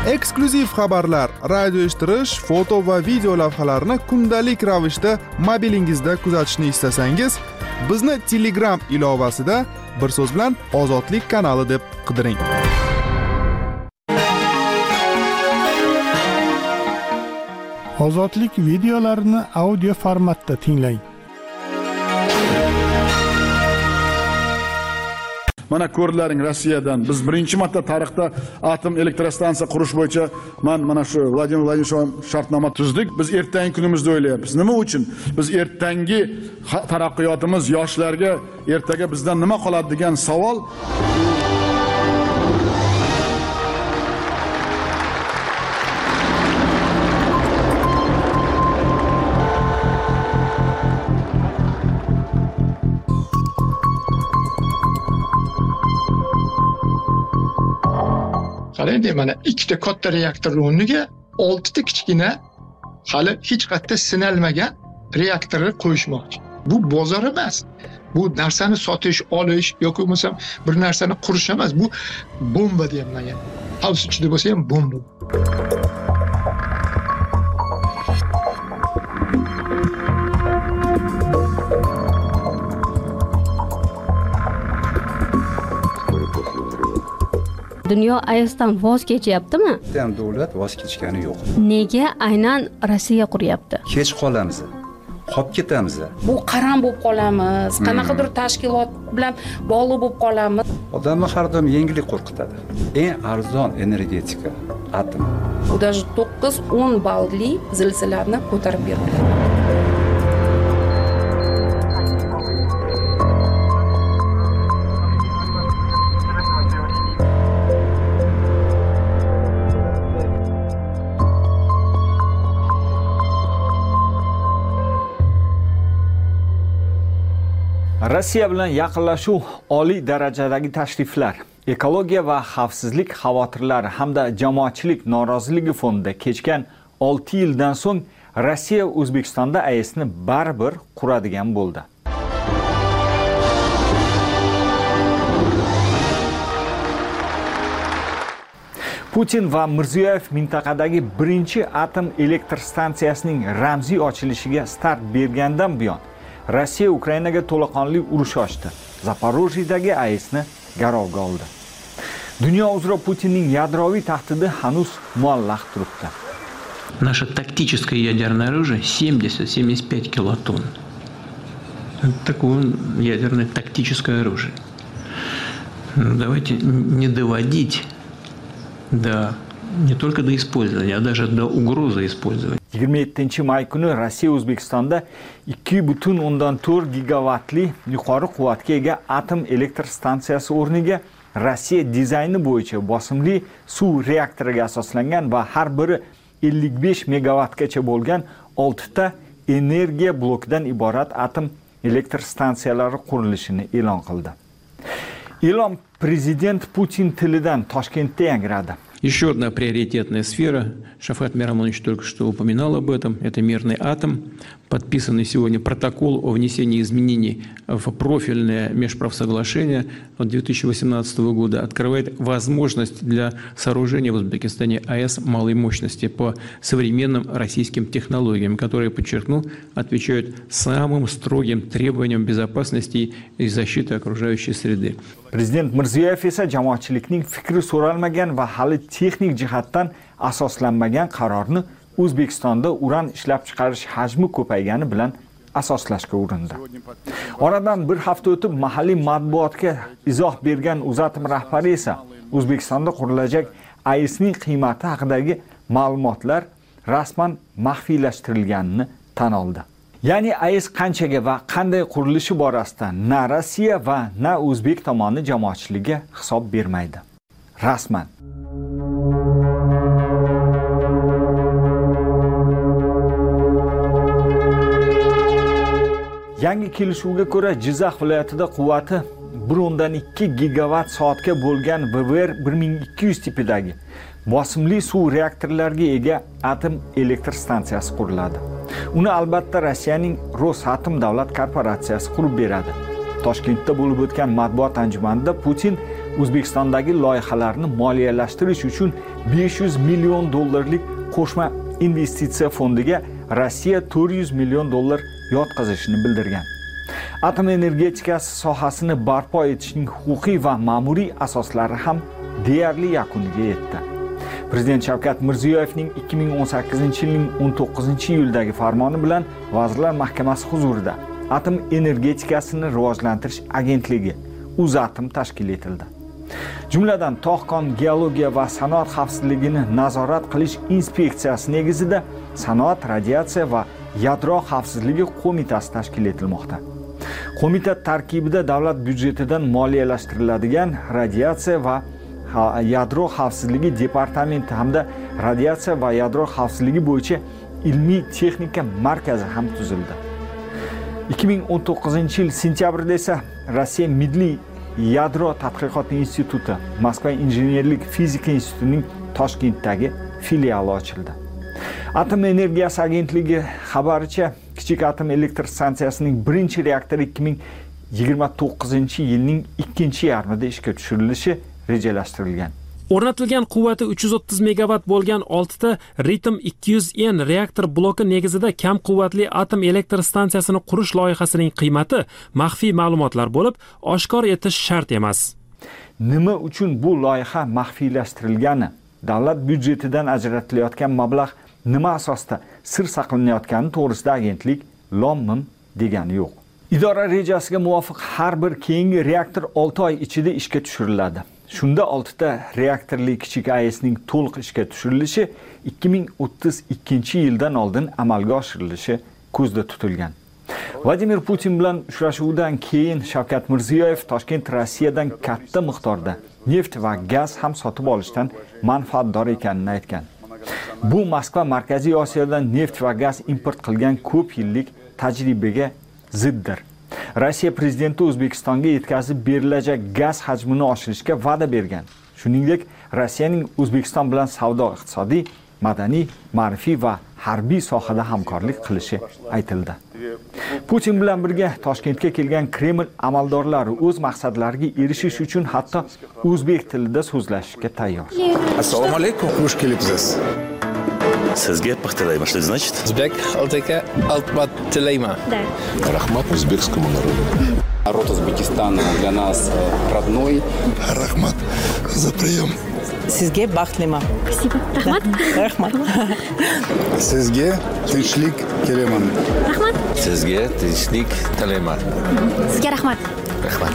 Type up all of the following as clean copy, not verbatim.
Eksklyuziv xabarlar, radio eshittirish, foto va video lavhalarni kundalik ravishda mobilingizda kuzatishni istasangiz, bizni Telegram ilovasida bir so'z bilan Ozodlik kanali deb qidiring. Ozodlik videolarini audio formatda tinglang. Mana ko'rdilaring, Rossiyadan biz birinchi marta tarixda atom elektrostansiya qurish bo'yicha mana shu Vladimir Vladimirovich shartnoma tuzdik. Biz ertangi kunimizni o'ylayapmiz. Nima uchun? Biz ertangi taraqqiyotimiz yoshlarga ertaga bizdan nima qoladi degan savol qarang, mana ikkita katta reaktor o'rniga 6 ta kichkina hali hech qayerda sinalmagan reaktorni qo'yishmoqchi. Bu bozor emas. Bu narsani sotish, olish yoki bo'lmasam bir narsani qurish emas. Bu bomba deyman men. Xavf ichida bo'lsa ham bomba. Dunyo AESdan voz kechyaptimi? Ham davlat voz kechgani yo'q. Nega aynan Rossiya quryapti? Kech qolamiz. Qolib ketamiz. Bu qaram bo'lib qolamiz. Qanaqadir tashkilot bilan bog'liq bo'lib qolamiz. Odamni har doim yengillik qo'rqitadi. Eng arzon energetika atom. U даже 9-10 ballli zilzilalarni ko'tarib beradi. Rossiya bilan yaqinlashuv, oliy darajadagi tashriflar, ekologiya va xavfsizlik xavotirlari hamda jamoatchilik noroziligi fonida kechgan 6 yildan so'ng Rossiya O'zbekistonda AESni baribir quradigan bo'ldi. Putin va Mirziyoyev mintaqadagi birinchi atom elektr stansiyasining ramziy ochilishiga start bergandan buyon Rossiya Ukrainaga to'laqonli urush ochdi. Zaporojyedagi AESni garovga oldi. Dunyo uzra Putinning yadroviy tahdidi hanuz muallaq turibdi. Наше тактическое ядерное оружие 70-75 килотонн. Это такое ядерное тактическое оружие. Давайте не доводить не только до использования, а даже до угрозы использования. 27-may kuni Rossiya O'zbekistonda 2,4 gigavatli yuqori quvvatga ega atom elektr stansiyasi o'rniga Rossiya dizayni bo'yicha bosimli suv reaktoriga asoslangan va har biri 55 megavatgacha bo'lgan 6 ta energiya blokidan iborat atom elektr stansiyalari qurilishini e'lon qildi. E'lon prezident Putin tilidan Toshkentda yangradi. Еще одна приоритетная сфера, Шафат Мирамонович только что упоминал об этом, это мирный атом. Подписанный сегодня протокол о внесении изменений в профильное межправсоглашение от 2018 года открывает возможность для сооружения в Узбекистане АЭС малой мощности по современным российским технологиям, которые, подчеркну, отвечают самым строгим требованиям безопасности и защиты окружающей среды. Prezident Mirziyoyev esa jamoatchilikning fikri so'ralmagan va hali texnik jihatdan asoslanmagan qarorni O'zbekistonda uran ishlab chiqarish hajmi ko'paygani bilan asoslashga urindi. Oradan bir hafta o'tib mahalliy matbuotga izoh bergan Uzatim rahbari esa O'zbekistonda qurilajak AESning qiymati haqidagi ma'lumotlar rasman maxfiylashtirilganini tan oldi. Ya'ni AES qanchaga va qanday qurilishi borasida na Rossiya va na O'zbek tomoni jamoatchiligiga hisob bermaydi. Rasman. Yangi kelishuvga ko'ra Jizzax viloyatida quvvati 1.2 gigavat soatga bo'lgan VVR 1200 tipidagi bosimli suv reaktorlariga ega atom elektr stansiyasi quriladi. Uni albatta Rossiyaning Rosatom davlat korporatsiyasi qurib beradi. Toshkentda bo'lib o'tgan matbuot anjumanida Putin O'zbekistondagi loyihalarni moliyalashtirish uchun 500 million dollarlik qo'shma investitsiya fondiga Rossiya 400 million dollar yotqizishini bildirgan. Atom energetikasi sohasini barpo etishning huquqiy va ma'muriy asoslari ham deyarli yakuniga yetdi. Prezident Shavkat Mirziyoyevning 2018-yilning 19-iyuldagi farmoni bilan Vazirlar Mahkamasi huzurida Atom energetikasini rivojlantirish agentligi UzAtom tashkil etildi. Jumladan tog'-kon geologiya va sanoat xavfsizligini nazorat qilish inspeksiyasi negizida Sanoat, radiatsiya va yadro xavfsizligi qo'mitasi tashkil etilmoqda. Qo'mita tarkibida davlat byudjetidan moliyalashtiriladigan radiatsiya va yadro xavfsizligi departamenti hamda radiatsiya va yadro xavfsizligi bo'yicha ilmiy texnika markazi ham tuzildi. 2019-yil sentyabrda esa Rossiya Milliy yadro tadqiqot instituti, Moskva injenerlik fizika institutining Toshkentdagi filiali ochildi. Atom energiyasi agentligi xabaricha, kichik atom elektr stansiyasining birinchi reaktori 2029-yilning ikkinchi yarmida ishga tushirilishi rejalashtirilgan. O'rnatilgan quvvati 330 megawatt bo'lgan 6 ta Ritem 200N reaktor bloki negizida kam quvvatli atom elektr stansiyasini qurish loyihasining qiymati maxfiy ma'lumotlar bo'lib, oshkor etish shart emas. Nima uchun bu loyiha maxfiylashtirilgani, davlat byudjetidan ajratilayotgan mablag' nima asosda sir saqlanayotgani to'g'risida agentlik lom-mim degani yo'q. Idora rejasiga muvofiq har bir keyingi reaktor 6 oy ichida ishga tushiriladi. Shunda 6 ta reaktorli kichik AESning to'liq ishga tushirilishi 2032-yildan oldin amalga oshirilishi ko'zda tutilgan. Vladimir Putin bilan uchrashuvdan keyin Shavkat Mirziyoyev Toshkent Rossiyadan katta miqdorda neft va gaz ham sotib olishdan manfaatdor ekanini aytgan. Bu Moskva Markaziy Osiyodan neft va gaz import qilgan ko'p yillik tajribaga ziddir. Rossiya prezidenti O'zbekistonga yetkazib berilajak gaz hajmini oshirishga va'da bergan. Shuningdek, Rossiyaning O'zbekiston bilan savdo, iqtisodiy, madaniy, ma'rifiy va harbiy sohada hamkorlik qilishi aytildi. Putin bilan birga Toshkentga kelgan Kreml amaldorlari o'z maqsadlariga erishish uchun hatto o'zbek tilida so'zlashishga tayyor. Assalomu alaykum. Xush kelibsiz. Sizga paxtalayman. Что это значит? O'zbek xalqiga albat tilayman. Rahmat o'zbekскому народу. Народ Узбекистана для нас родной. Rahmat за прием. Sizga baxtliman. Спасибо. Rahmat. Rahmat. Sizga tinchlik tilayman. Rahmat. Sizga tinchlik tilayman. Sizga rahmat. Rahmat.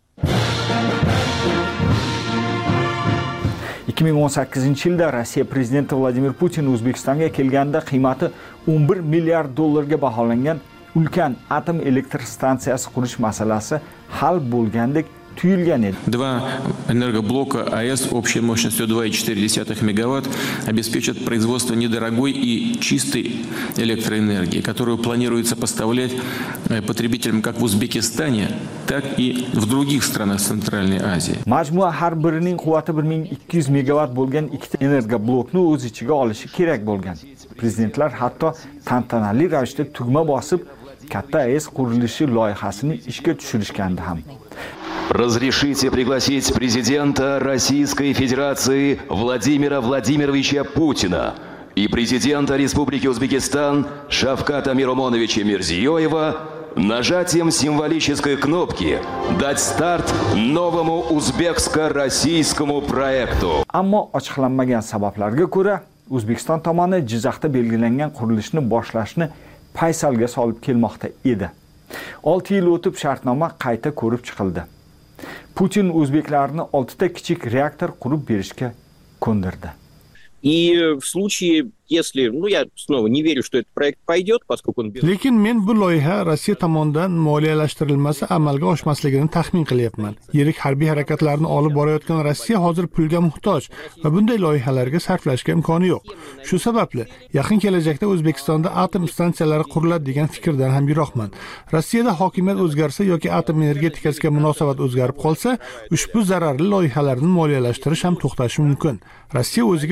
2018-yilda Rossiya prezidenti Vladimir Putin O'zbekistonga kelganda qiymati 11 milliard dollarga baholangan ulkan atom elektr stansiyasi qurish masalasi hal bo'lgandek tuyulgan edi. Два энергоблока АЭС общей мощностью 2,4 мегаватт обеспечат производство недорогой и чистой электроэнергии, которую планируется поставлять потребителям как в Узбекистане, так и в других странах Центральной Азии. Majmua har birining quvvati 1200 megawatt bo'lgan ikkita energoblokni o'z ichiga olishi kerak bo'lgan. Prezidentlar hatto tantanali ravishda tugma bosib, katta AES qurilishi loyihasini ishga tushirishgandi ham. Разрешите пригласить президента Российской Федерации Владимира Владимировича Путина и президента Республики Узбекистан Шавката Миромоновича Мирзиёева нажатием символической кнопки дать старт новому узбекско-российскому проекту. Ammo ochiqlanmagan sabablarga ko'ra O'zbekiston tomoni Jizzaxda belgilangan qurilishni boshlashni paysalga solib kelmoqda edi. 6 yil o'tib shartnoma qayta ko'rib chiqildi. Putin o'zbeklarni 6 ta kichik reaktor qurib berishga ko'ndirdi. И в случае, если, я снова не верю, что этот проект пойдет, поскольку он... Lekin men bu loyiha Rossiya tomonidan moliyalashtirilmasa amalga oshmasligini taxmin qilyapman. Yirik harbiy harakatlarni olib borayotgan Rossiya hozir pulga muhtoj va bunday loyihalarga sarflashga imkoni yo'q. Shu sababli yaqin kelajakda O'zbekistonda atom stansiyalari quriladi degan fikrdan ham yiroqman. Rossiyada hokimiyat o'zgarsa yoki atom energetikasiga munosabat o'zgarib qolsa, ushbu zararli loyihalarni moliyalashtirish ham to'xtashi mumkin. Rossiya o'ziga bo'lgan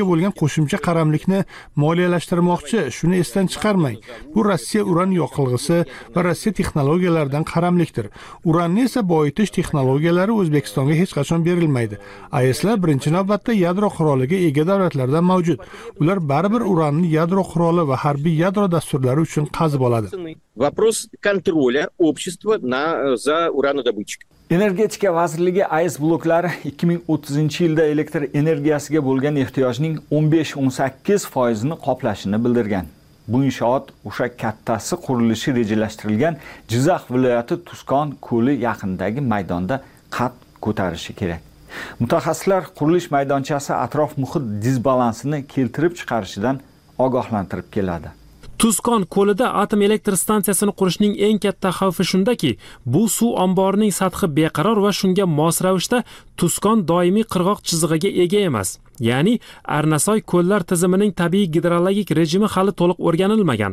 qo'shimcha qaramlikni moliyalashtirmoqchi. Shuni esdan chiqarmang. Bu Rossiya uran yoqilg'isi va Rossiya texnologiyalaridan qaramlikdir. Uranni esa boyitish texnologiyalari O'zbekistonga hech qachon berilmaydi. AESlar birinchi navbatda yadro quroliga ega davlatlarda mavjud. Ular baribir uranni yadro quroli va harbiy yadro dasturlari uchun qazib oladi. Вопрос контроля общества за уранодобытчиков. Energetika vazirligi AES bloklari 2030-yilda elektr energiyasiga bo'lgan ehtiyojning 15-18% qoplashini bildirgan. Bu inshoot o'sha kattasi qurilishi rejalashtirilgan Jizzax viloyati Tuskon ko'li yaqinidagi maydonda qad ko'tarishi kerak. Mutaxassislar qurilish maydonchasi atrof muhit disbalansini keltirib chiqarishidan ogohlantirib keladi. Tuskon ko'lida atom elektr stansiyasini qurishning eng katta xavfi shundaki, bu suv omborining sathi beqaror va shunga mos ravishda Tuskon doimiy qirg'oq chizig'iga ega emas. Ya'ni Arnasoy ko'llar tizimining tabiiy gidrologik rejimi hali to'liq o'rganilmagan.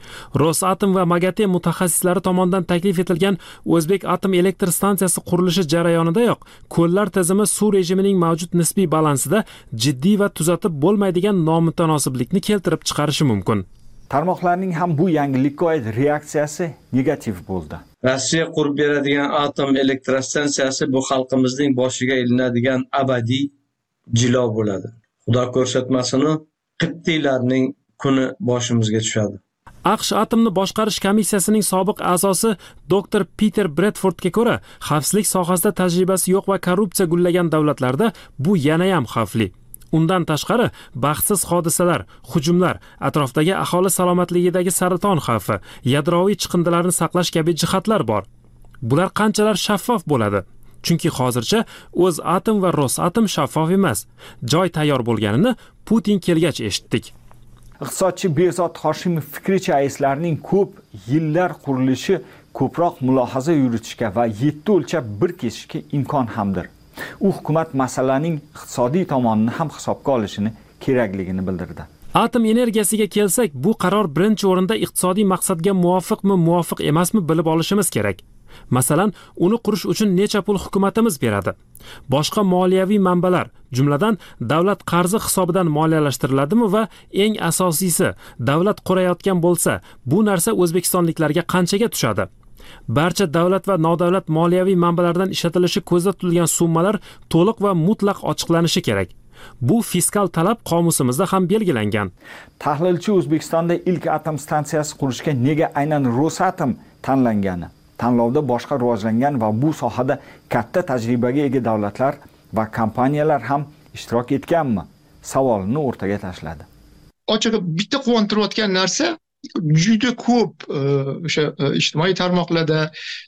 Rosatom va MAGATE mutaxassislari tomonidan taklif etilgan O'zbek atom elektr stansiyasi qurilishi jarayonidayoq ko'llar tizimi suv rejimining mavjud nisbiy balansida jiddiy va tuzatib bo'lmaydigan nomutanosiblikni keltirib chiqarishi mumkin. Tarmoqlarning ham bu yangilikka oid reaksiyasi negativ bo'ldi. Rossiya qurib beradigan atom elektrostansiyasi bu xalqimizning boshiga ilinadigan abadiy jilo bo'ladi. Xudo ko'rsatmasini qibtiylarning kuni boshimizga tushadi. AQSh atomni boshqarish komissiyasining sobiq a'zosi Dr. Peter Bradfordga ko'ra, xavfsizlik sohasida tajribasi yo'q va korrupsiya gullagan davlatlarda bu yana ham xavfli. Undan tashqari, baxtsiz hodisalar, hujumlar, atrofdagi aholi salomatligidagi saraton xavfi, yadroviy chiqindilarni saqlash kabi jihatlar bor. Bular qanchalar shaffof bo'ladi? Chunki hozircha O'zatom va Rosatom shaffof emas. Joy tayyor bo'lganini Putin kelgach eshitdik. Iqtisodchi Behzod Hoshimov fikricha AESlarning ko'p yillar qurilishi ko'proq mulohaza yuritishga va 7 o'lchab bir kesishga imkon hamdir. U hukumat masalaning iqtisodiy tomonini ham hisobga olishini kerakligini bildirdi. Atom energiyasiga kelsak, bu qaror birinchi o'rinda iqtisodiy maqsadga muvofiqmi, muvofiq emasmi bilib olishimiz kerak. Masalan, uni qurish uchun necha pul hukumatimiz beradi? Boshqa moliyaviy manbalar, jumladan davlat qarzi hisobidan moliyalashtiriladi va eng asosiysi, davlat qurayotgan bo'lsa, bu narsa o'zbekistonliklarga qanchaga tushadi? Barcha davlat va nodavlat moliyaviy manbalardan ishlatilishi ko'zda tutilgan summalar to'liq va mutlaq ochiqlanishi kerak. Bu fiskal talab qomusimizda ham belgilangan. Tahlilchi O'zbekistonda ilk atom stansiyasi qurishga nega aynan Rosatom tanlangani, tanlovda boshqa rivojlangan va bu sohada katta tajribaga ega davlatlar va kompaniyalar ham ishtirok etganmi? Savolini o'rtaga tashladi. Ochig'i bitta quvontirayotgan narsa juda ko'p o'sha ijtimoiy tarmoqlarda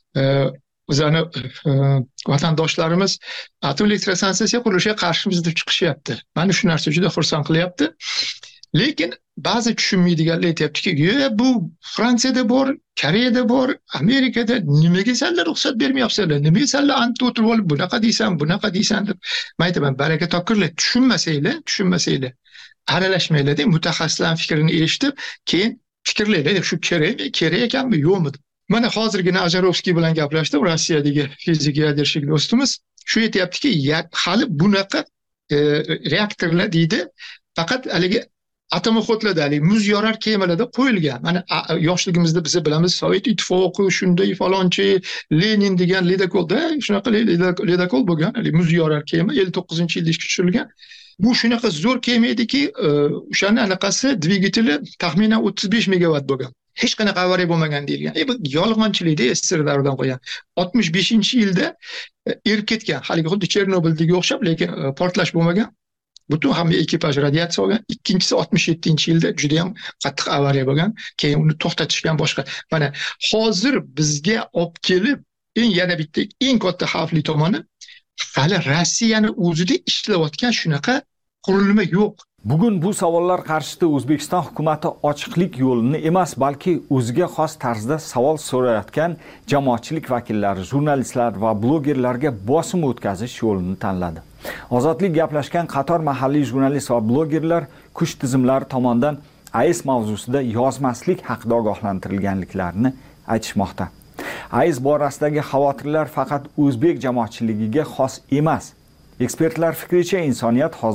o'zani vatandoshlarimiz atom elektrostansiyasi qurilishiga qarshi bizda chiqishyapti. Meni shu narsa juda xursand qilyapti. Lekin ba'zi tushunmaydiganlar aytayaptiki, bu Fransiyada bor, Koreyada bor, Amerikada nimaga senlar ruxsat bermayapsizlar? Nimaga senlar anta o'tirib olib bunaqa deysan deb. Men aytaman, baraka topkirlar, tushunmasanglar, aralashmanglar deb mutaxassislarning fikrini eshitib, keyin fikrlaylik, shu kerak ekanmi, yo'qmi? Mana hozirgina Ajarovskiy bilan gaplashdim, Rossiyadagi fizik yadershik do'stimiz. Shu aytayaptiki, hali bunaqa reaktorlar deydi, faqat haligi atomoxotlarda, muz yorar kemalarda qo'yilgan. Mana yoshligimizda biz bilamiz, Sovet ittifoqi shunday falonchi, Lenin degan ledakolda shunaqa ledakol bo'lgan, muz yorar kema 59-yilda ishga tushirilgan. Bu shunaqa zo'r kema ediki, o'shani anaqasi dvigateli taxminan 35 megawatt bo'lgan. Hech qanaqa avariya bo'lmagan deyilgan. Bu yolg'onchilikda SSR davridan qo'ygan. 65-yilda erib ketgan. Haligi xuddi Chernobildagi o'xshab, lekin portlash bo'lmagan. Butun hamma ekipaj radiatsiya olgan. Ikkinchisi 67-yilda juda ham qattiq avariya bo'lgan. Keyin uni to'xtatishgan boshqa. Mana hozir bizga olib kelib, yana bitta eng katta xavfli tomoni hali Rossiyani o'zida ishlayotgan shunaqa qurilma yo'q. Bugun bu savollar qarshisida O'zbekiston hukumatı ochiqlik yo'lini emas, balki o'ziga xos tarzda savol so'rayotgan jamoatchilik vakillari, jurnalistlar va blogerlarga bosim o'tkazish yo'lini tanladi. Ozodlik gaplashgan qator mahalliy jurnalist va blogerlar kuch tizimlari tomonidan AES mavzusida yozmaslik haqida ogohlantirilganliklarini aytishmoqda. AES borasidagi xavotirlar faqat o'zbek jamoatchiligiga xos emas. Ekspertlar fikricha insoniyat hozir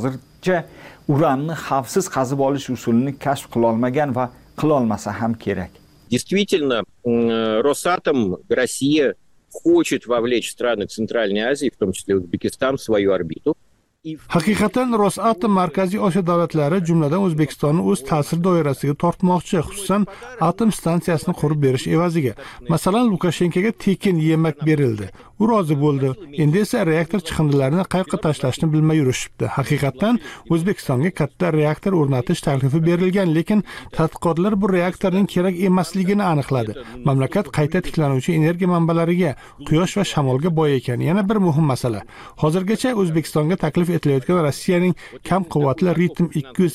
hozircha uranni xavfsiz qazib olish usulini kashf qila olmagan va qila olmasa ham kerak. Действительно, Росатом, Россия хочет вовлечь страны Центральной Азии, в том числе Узбекистан, в свою орбиту. Haqiqatan Rosatom Markaziy Osiyo davlatlari, jumladan O'zbekistonni o'z ta'sir doirasiga tortmoqchi, xususan atom stansiyasini qurib berish evaziga. Masalan, Lukashenkoga tekin yemak berildi. U rozi bo'ldi. Endi esa reaktor chiqindilarini qayerga tashlashni bilmay yurishibdi. Haqiqatan O'zbekistonga katta reaktor o'rnatish taklifi berilgan, lekin tadqiqotlar bu reaktorning kerak emasligini aniqladi. Mamlakat qayta tiklanuvchi energiya manbalariga, quyosh va shamolga boy ekan. Yana bir muhim masala. Hozirgacha O'zbekistonga taklif etilayotgan Rossiyaning kam quvvatli Ritim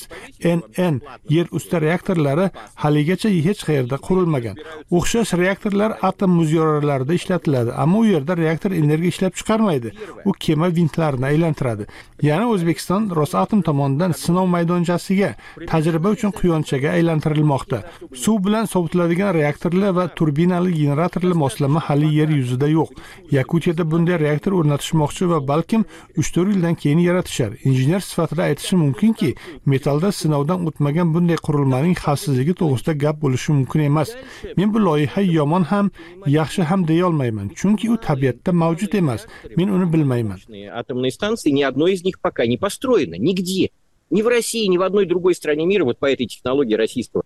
200NN yer usti reaktorlari haligacha hech qayerda qurilmagan. O'xshash reaktorlar atom muzyorlarida ishlatiladi, ammo u yerda reaktor energiya ishlab chiqarmaydi. U kema vintlarini aylantiradi. Yana O'zbekiston Rosatom tomonidan sinov maydonchasiga tajriba uchun quyonchaga aylantirilmoqda. Suv bilan sovitiladigan reaktorlar va turbinali generatorlar moslama hali yer yuzida yo'q. Yakutiyada bunday reaktor o'rnatishmoqchi va balkim 3-4 yildan keyin yaratishar. Injener sifatida aytishim mumkinki, metallda sinovdan o'tmagan bunday qurilmaning xavfsizligi to'g'risida gap bo'lishi mumkin emas. Men bu loyiha yomon ham, yaxshi ham deya olmayman, chunki u tabiatda mavjud emas. Men uni bilmayman. Атомные станции, ни одной из них пока не построено, нигде. Ни в России, ни в одной другой стране мира вот по этой технологии российского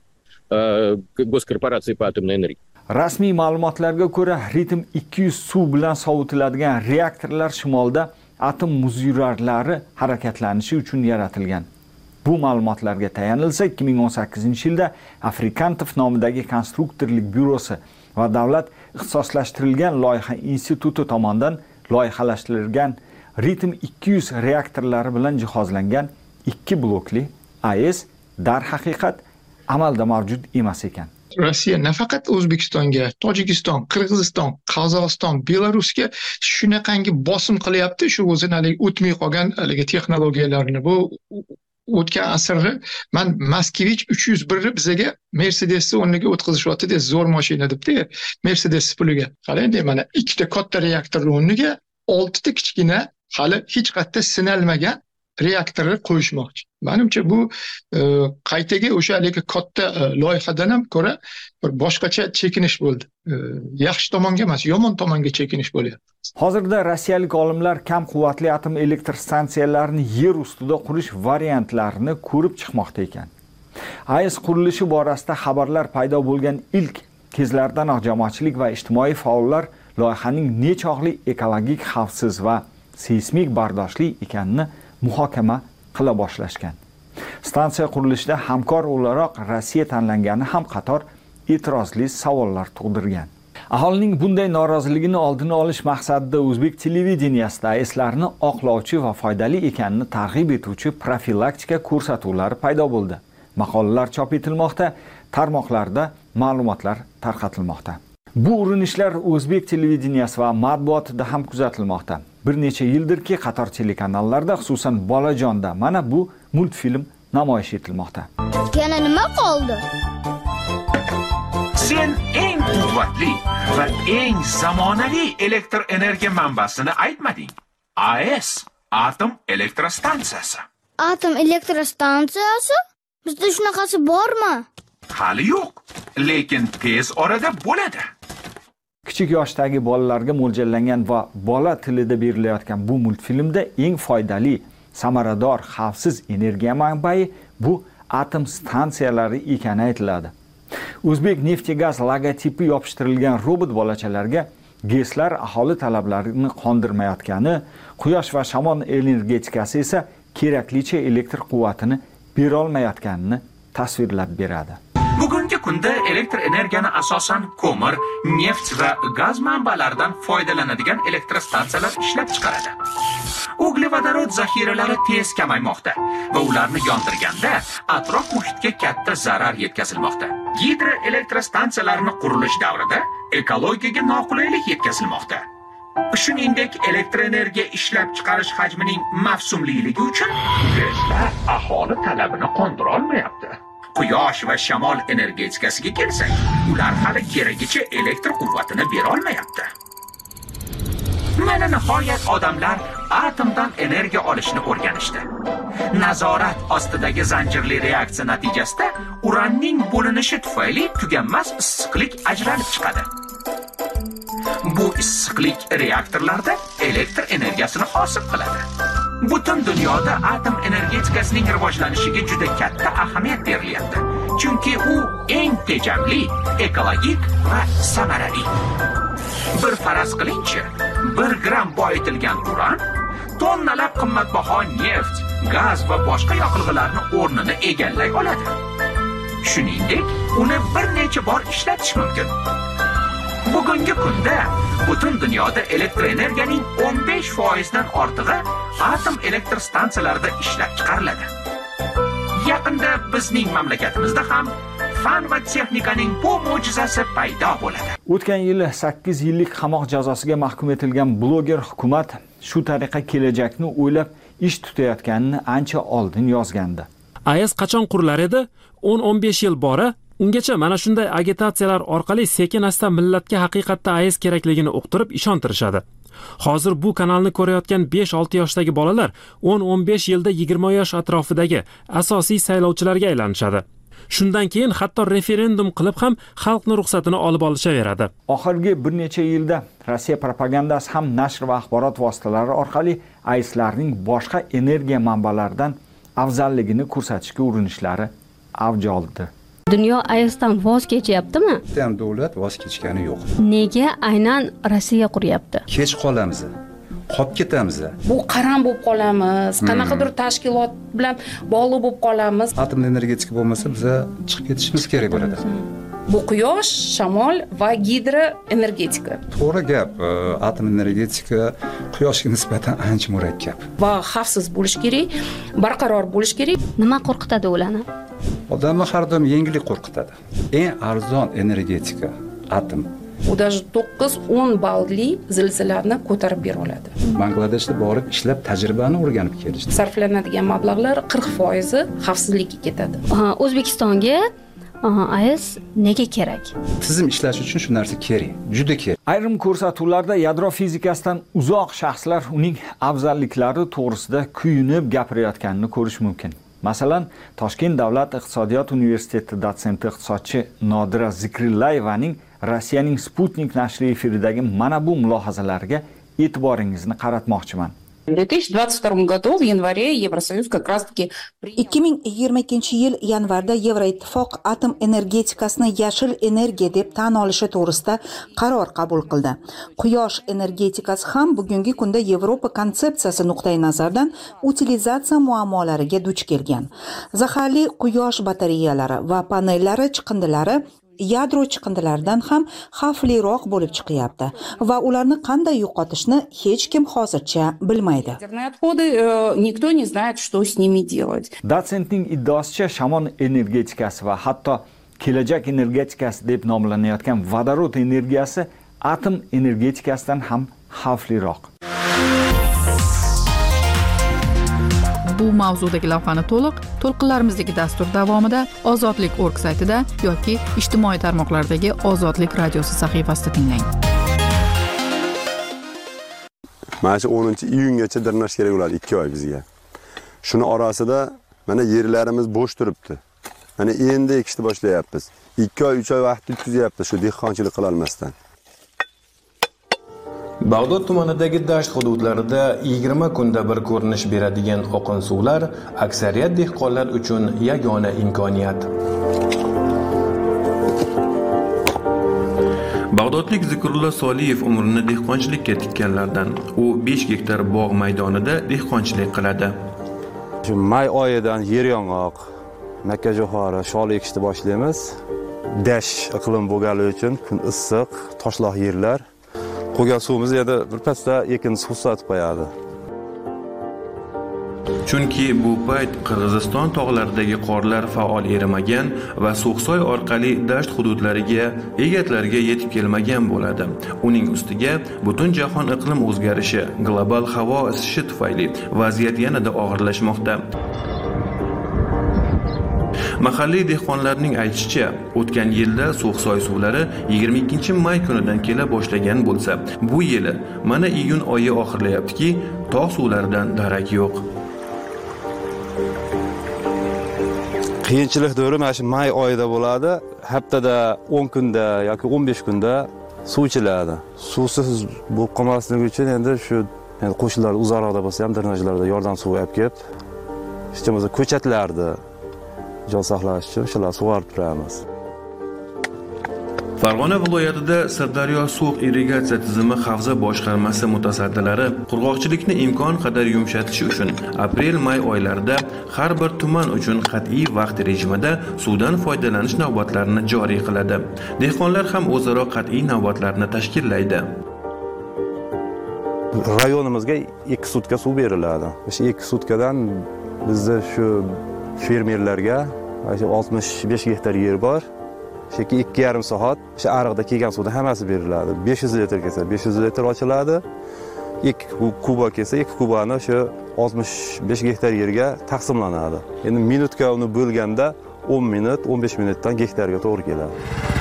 госкорпорации по атомной энергии. Rasmiy ma'lumotlarga ko'ra, Ritim 200 suv bilan sovitiladigan reaktorlar shimolda atom muzyorlari harakatlanishi uchun yaratilgan. Bu ma'lumotlarga tayanilsa, 2018-yilda Afrikantov nomidagi konstruktorlik byurosi va davlat ixtisoslashtirilgan loyiha instituti tomonidan loyihalashtirilgan Ritim 200 reaktorlari bilan jihozlangan 2 blokli AES darhaqiqat amalda mavjud emas ekan. Rossiya nafaqat O'zbekistonga, Tojikiston, Qirg'iziston, Qozog'iston, Belarusga shunaqangi bosim qilyapti, shu o'zini o'tmay qolgan texnologiyalarni. Bu o'tgan asrda men Moskvich 301 bizaga Mercedesni o'rniga o'tkazishyapti deb zo'r mashina debdi. Mercedes puliga. Qarang, mana ikkita katta reaktorlar o'rniga 6 ta kichkina hali hech qayerda sinalmagan reaktorni qo'yishmoqchi. Menimcha bu qaytaga o'sha haligi katta loyihadan ham ko'ra bir boshqacha chekinish bo'ldi. Yaxshi tomonga emas, yomon tomonga chekinish bo'lyapti. Hozirda rossiyalik olimlar kam quvvatli atom elektr stansiyalarini yer ustida qurish variantlarini ko'rib chiqmoqda ekan. AES qurilishi borasida xabarlar paydo bo'lgan ilk kezlardanoq jamoatchilik va ijtimoiy faollar loyihaning nechog'li ekologik xavfsiz va seysmik bardoshli ekanini muhokama qila boshlashgan. Stansiya qurilishida hamkor o'laroq Rossiya tanlangani ham qator e'tirozli savollar tug'dirgan. Aholining bunday noroziligini oldini olish maqsadida o'zbek televideniyasida AESlarni oqlovchi va foydali ekanini targ'ib etuvchi profilaktika ko'rsatuvlari paydo bo'ldi. Maqolalar chop etilmoqda, tarmoqlarda ma'lumotlar tarqatilmoqda. Bu urinishlar o'zbek televideniyasi va matbuotida ham kuzatilmoqda. Bir necha yildirki qator telekanallarda, xususan Bolajonda mana bu multfilm namoyish etilmoqda. Yana nima qoldi? Sen eng quvvatli va eng zamonaviy elektr energiya manbasini aytmading. AES atom elektrostansiyasi. Atom elektrostansiyasi? Bizda shunaqasi bormi? Hali yo'q, lekin tez orada bo'ladi. Kichik yoshdagi bolalarga mo'ljallangan va bola tilida berilayotgan bu multfilmda eng foydali, samarador, xavfsiz energiya manbai bu atom stansiyalari ekani aytiladi. O'zbek Neftegaz logotipi yopishtirilgan robot bolachalarga GESlar aholi talablarini qondirmayotgani, quyosh va shamol energetikasi esa keraklicha elektr quvvatini bera olmayotganini tasvirlab beradi. Bugungi kunda elektr energiyani asosan ko'mir, neft va gaz manbalaridan foydalanadigan elektrostansiyalar ishlab chiqaradi. Uglevodorod zaxiralari tez kamaymoqda va ularni yondirganda atrof muhitga katta zarar yetkazilmoqda. Gidroelektrostansiyalarni qurilish davrida ekologiyaga noqulaylik yetkazilmoqda. Shuningdek, elektr energiya ishlab chiqarish hajmining mavsumliligi uchun GESlar aholi talabini qondira olmayapti. Quyosh va shamol energetikasiga kelsak, ular hali keragicha elektr quvvatini bera olmayapti. Mana nihoyat odamlar atomdan energiya olishni o'rganishdi. Nazorat ostidagi zanjirli reaksiya natijasida uranning bo'linishi tufayli tuganmas issiqlik ajralib chiqadi. Bu issiqlik reaktorlarda elektr energiyasini hosil qiladi. Butun dunyoda atom energetikasining rivojlanishiga juda katta ahamiyat berilyapti. Chunki u eng tejamli, ekologik va samarali. Bir faraz qilingchi, 1 gram boyitilgan uran tonnalab qimmatbaho neft, gaz va boshqa yoqilg'ilarni o'rnini egallay oladi. Shuningdek, uni bir necha bor ishlatish mumkin. Bugungi kunda butun dunyoda elektr energiyaning 15% dan ortig'i atom elektr stansiyalarida ishlab chiqariladi. Yaqinda bizning mamlakatimizda ham fan va texnikaning bu mo'jizasi paydo bo'ladi. O'tgan yili 8 yillik qamoq jazosiga mahkum etilgan bloger hukumat shu tariqa kelajakni o'ylab ish tutayotganini ancha oldin yozgandi. AES qachon qurilar edi? 10-15 yil bora ungacha mana shunday agitatsiyalar orqali sekin-asta millatga haqiqatda AES kerakligini uqtirib ishontirishadi. Hozir bu kanalni ko'rayotgan 5-6 yoshdagi bolalar 10-15 yilda 20 yosh atrofidagi asosiy saylovchilarga aylanishadi. Shundan keyin hatto referendum qilib ham xalqning ruxsatini olib olishaveradi. Oxirgi bir necha yilda Rossiya propagandasi ham nashr va axborot vositalari orqali AESlarning boshqa energiya manbalaridan afzalligini ko'rsatishga urinishlari avj oldi. Dunyo AESdan voz kechyaptimi? Ham davlat voz kechgani yo'q. Nega aynan Rossiya quryapti? Kech qolamiz. Qolib ketamiz. Bu qaram bo'lib qolamiz. Qanaqadir tashkilot bilan bog'liq bo'lib qolamiz. Atom energetika bo'lmasa biz chiqib ketishimiz kerak bo'ladi. Bu quyosh, shamol va gidroenergetika. To'g'ri gap. Atom energetika quyoshga nisbatan ancha murakkab. Va xavfsiz bo'lish kerak, barqaror bo'lish kerak. Nima qo'rqitadi ularni? Odamni har doim yengillik qo'rqitadi. Eng arzon energetika atom. U даже 9-10 ballli zilzilalarni ko'tarib bera oladi. Bangladeshda borib ishlab tajribani o'rganib kelishdi. Sarflanadigan mablag'lar 40% xavfsizlikka ketadi. O'zbekistonga AES nega kerak? Tizim ishlashi uchun shu narsa kerak, juda kerak. Ayrim ko'rsatuvlarda yadro fizikasidan uzoq shaxslar uning afzalliklari to'g'risida kuyunib gapirayotganini ko'rish mumkin. Masalan, Toshkent davlat iqtisodiyot universiteti dotsenti iqtisodchi Nodira Zikrillayevaning Rossiyaning Sputnik nashri efiridagi mana bu mulohazalariga e'tiboringizni qaratmoqchiman. В 2022 году в январе Евросоюз как раз-таки 2022 yil yanvarda Yevroittifoq atom energetikasini yashil energiya deb tan olishi to'g'risida qaror qabul qildi. Quyosh energetikasi ham bugungi kunda Yevropa konsepsiyasi nuqtai nazaridan utilizatsiya muammolariga duch kelgan. Zaharli quyosh batareyalari va panellari chiqindilari yadro chiqindilaridan ham xavfliroq bo'lib chiqyapti va ularni qanday yo'qotishni hech kim hozircha bilmaydi. Никто не знает, что с ними делать. Dotsentning iddaosicha shamol energetikasi va hatto kelajak energetikasi deb nomlanayotgan vodorod energiyasi atom energetikasidan ham xavfliroq. Bu mavzudagi lavhani to'lqinlarimizdagi dastur davomida Ozodlik.org saytida yoki ijtimoiy tarmoqlardagi Ozodlik radiosi sahifasida tinglang. Mana shu 10-iyungacha dirnash kerak bo'ladi 2 oy bizga. Shuni orasida mana yerlarimiz bo'sh turibdi. Mana endi ekishni boshlayapmiz. 2 oy 3 oy vaqt o'tkazyapmiz shu dehqonchilik qila olmasdan. Bag'dod tumanidagi dasht hududlarida 20 kunda bir ko'rinish beradigan oqin suvlar aksariyat dehqonlar uchun yagona imkoniyat. Bag'dodlik Zikrullo Soliyev umrini dehqonchilikka tikkanlardan. U 5 gektar bog' maydonida dehqonchilik qiladi. Shu may oyidan yer yong'oq, makkajo'xori, shol ekishni boshlaymiz. Dash iqlim bo'lganligi uchun kun issiq, toshloq yerlar. Qolgan suvimiz yana bir pasda ekin suv sotib qo'yadi. Chunki bu payt Qirg'iziston tog'laridagi qorlar faol erimagan va So'xsoy orqali dasht hududlariga egatlarga yetib kelmagan bo'ladi. Uning ustiga butun jahon iqlim o'zgarishi, global havo isishi tufayli vaziyat yanada og'irlashmoqda. Mahalliy dehqonlarning aytishicha, o'tgan yilda So'xsoy suvlari 22-may kunidan kela boshlagan bo'lsa, bu yili mana iyun oyi oxirlayaptiki, tog' suvlaridan darak yo'q. Qiyinchilik davri mana shu may oyida bo'ladi. Haftada 10 kunda yoki 15 kunda suv ichiladi. Suvsiz bo'lib qolmasligi uchun endi shu qo'shnilar uzoqroqda bo'lsa ham drenajlarda yordam suvi olib kelib, hech bo'lmasa ko'chatlarni jon saqlash uchun shular sug'orib turamiz. Farg'ona viloyatida Sirdaryo suv irrigatsiya tizimi havza boshqarmasi mutasaddilari qurg'oqchilikni imkon qadar yumshatish uchun aprel-may oylarida har bir tuman uchun qat'iy vaqt rejimida suvdan foydalanish navbatlarini joriy qiladi. Dehqonlar ham o'zaro qat'iy navbatlarni tashkillaydi. Rayonimizga 2 sutka suv beriladi. O'sha 2 sutkadan bizda shu fermerlarga 65 gektar yer bor. Cheki 2,5 soat o'sha ariqda kelgan suvda hammasi beriladi. 500 litr kelsa 500 litr ochiladi. 2 kuba kelsa 2 kubani o'sha 65 gektar yerga taqsimlanadi. Endi minutga uni bo'lganda 10 minut, 15 minutdan gektarga to'g'ri keladi.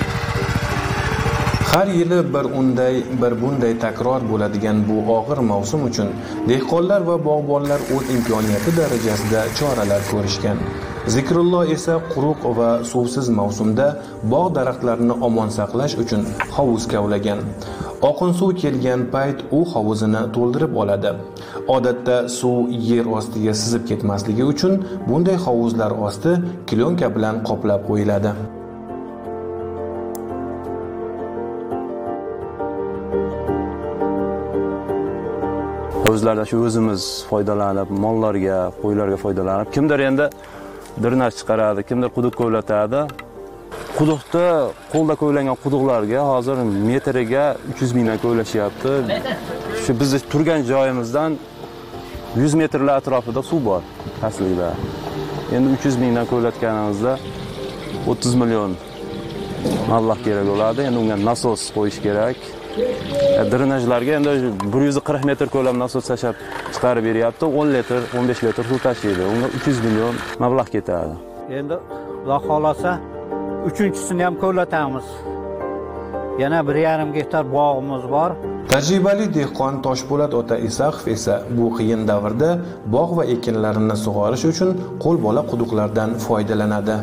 Har yili bir bunday takror bo'ladigan bu og'ir mavsum uchun dehqonlar va bog'bonlar o'z imkoniyati darajasida choralar ko'rishgan. Zikrullo esa quruq va suvsiz mavsumda bog' daraxtlarini omon saqlash uchun hovuz kavlagan. Oqin suv kelgan payt u hovuzini to'ldirib oladi. Odatda suv yer ostiga sizib ketmasligi uchun bunday hovuzlar osti klonka bilan qoplab qo'yiladi. Hovuzlardan shu o'zimiz foydalanib, mollarga, qo'ylarga foydalanib, kimdir endi drenaj chiqaradi, kimdir quduq ko'latadi. Quduqda qo'lda ko'ylangan quduqlarga hozir metriga 300 mingdan ko'ylashyapti. Shu biz turgan joyimizdan 100 metrlar atrofida suv bor aslida. Endi 300 mingdan ko'latganimizda 30 million mablag' kerak bo'ladi. Endi unga nasos qo'yish kerak. Drenajlarga endi 140 metr ko'lam nasos tashab chiqarib beryapti. 10 litr, 15 litr suv tashiydi. Unga 300 million mablag' ketadi. Endi Xudo xolasa 3-chisini ham ko'latamiz. Yana 1,5 gektar bog'imiz bor. Tajribali dehqon Toshpo'lat ota Isaqov esa bu qiyin davrda bog' va ekinlarini sug'orish uchun qo'lbola quduqlardan foydalanadi.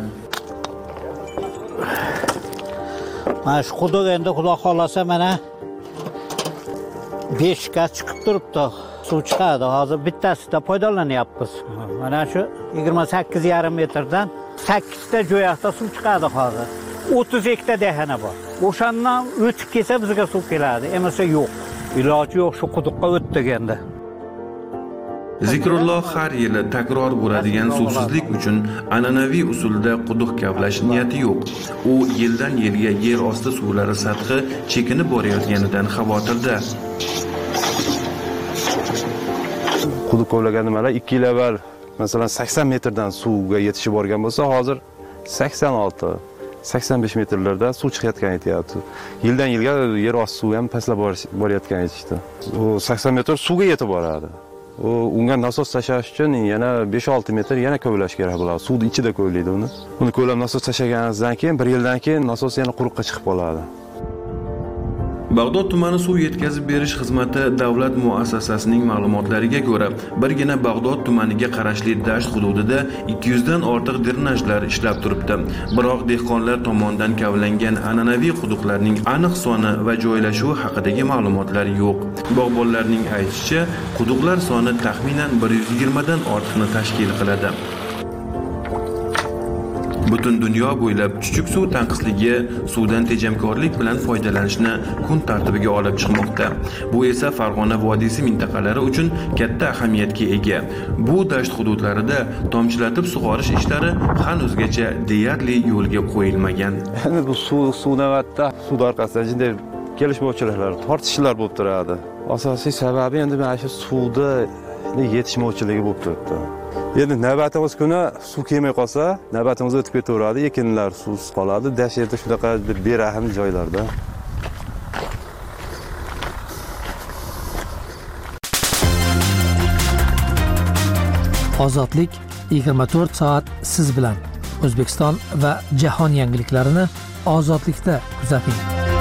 Mana shu quduq endi Xudo xolasa mana 5 ga chiqib turibdi. Suv chiqadi. Hozir bittasida foydalanyapmiz. Mana shu 28,5 metrdan 8 ta jo'yaqda suv chiqadi hozir. 30 hektar dehana bor. O'shandan o'tib kelsa bizga suv keladi. Emasda yo'q. Iloji yo'q, shu quduqqa o'tdik endi. Zikrulloh har yili takror bo'ladigan suvsizlik uchun an'anaviy usulda quduq kavlash niyati yo'q. U yildan yilga yer osti suvlari sathi chekinib borayotganidan xavotirda. Quduq kovlagan nimalar 2 yil avval masalan 80 metrdan suvga yetishib borgan bo'lsa, hozir 86 85 metrlarda suv chiqayotgan aytyapti. Yildan yilga yer osti suvi ham pastlab borayotgan aytishdi. U 80 metr suvga yetib boradi. Unga nasos tashash uchun yana 5-6 metr yana kovlash kerak bo'ladi. Suvni ichida kovlaydi uni. Uni kovlab nasos tashaganingizdan keyin 1 yildan keyin nasos yana quruqqa chiqib qoladi. Bag'dod tumani suv yetkazib berish xizmati davlat muassasasining ma'lumotlariga ko'ra, birgina Bag'dod tumaniga qarashli dasht hududida 200 dan ortiq drenajlar ishlab turibdi. Biroq dehqonlar tomonidan kavlangan an'anaviy quduqlarning aniq soni va joylashuvi haqidagi ma'lumotlar yo'q. Bog'bonlarning aytishicha, quduqlar soni taxminan 120 dan ortiqni tashkil qiladi. Butun dunyo bo'ylab chuchuk suv tanqisligi suvdan tejamkorlik bilan foydalanishni kun tartibiga olib chiqmoqda. Bu esa Farg'ona vodiysi mintaqalari uchun katta ahamiyatga ega. Bu dasht hududlarida tomchilatib sug'orish ishlari hanuzgacha deyarli yo'lga qo'yilmagan. Endi bu suv navbatda sud orqasida jinday kelishmovchiliklar, tortishishlar bo'lib turadi. Asosiy sababi endi mana shu suvda yetishmovchiligi bo'lib turibdi. Endi navbatimiz kuni suv kelmay qolsa, navbatimiz o'tib ketaveradi, ekinlar suvsiz qoladi. Dashtda shunaqa berahm joylarda. Ozodlik 24 soat siz bilan. O'zbekiston va jahon yangiliklarini Ozodlikda kuzating.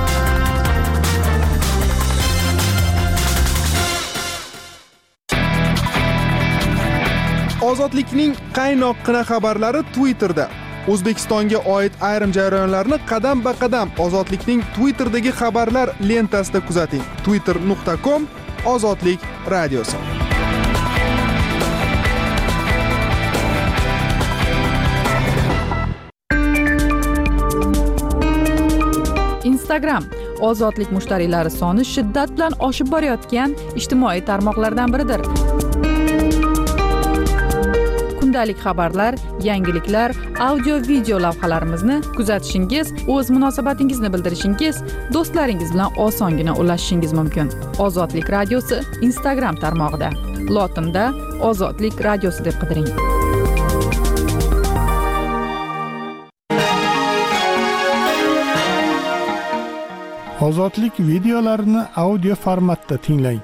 Ozodlikning qaynoqqina xabarlari Twitterda. O'zbekistonga oid ayrim jarayonlarni qadam-ba-qadam Ozodlikning Twitterdagi xabarlar lentasida kuzating. twitter.com Ozodlik radiosi. Instagram ozodlik mushtariylari soni shiddat bilan oshib borayotgan ijtimoiy tarmoqlardan biridir. Kundalik xabarlar, yangiliklar, audio-video lavhalarimizni kuzatishingiz, o'z munosabatingizni bildirishingiz, do'stlaringiz bilan osongina ulashishingiz mumkin. Ozodlik radiosi Instagram tarmog'ida. Lotinda Ozodlik radiosi deb qidiring. Ozodlik videolarini audio formatda tinglang.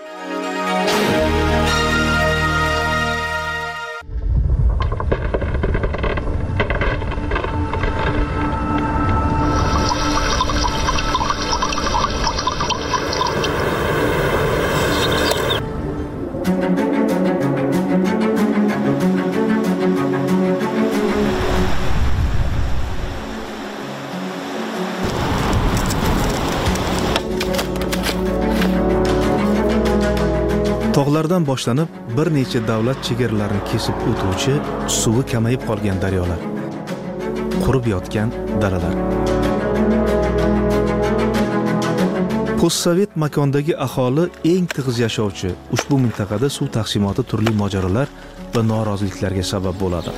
Tog'lardan boshlanib bir necha davlat chegaralarini kesib o'tuvchi suvi kamayib qolgan daryolar, qurib yotgan dalalar. Postsovet makondagi aholi eng tig'iz yashovchi ushbu mintaqada suv taqsimoti turli mojarolar va noroziliklarga sabab bo'ladi.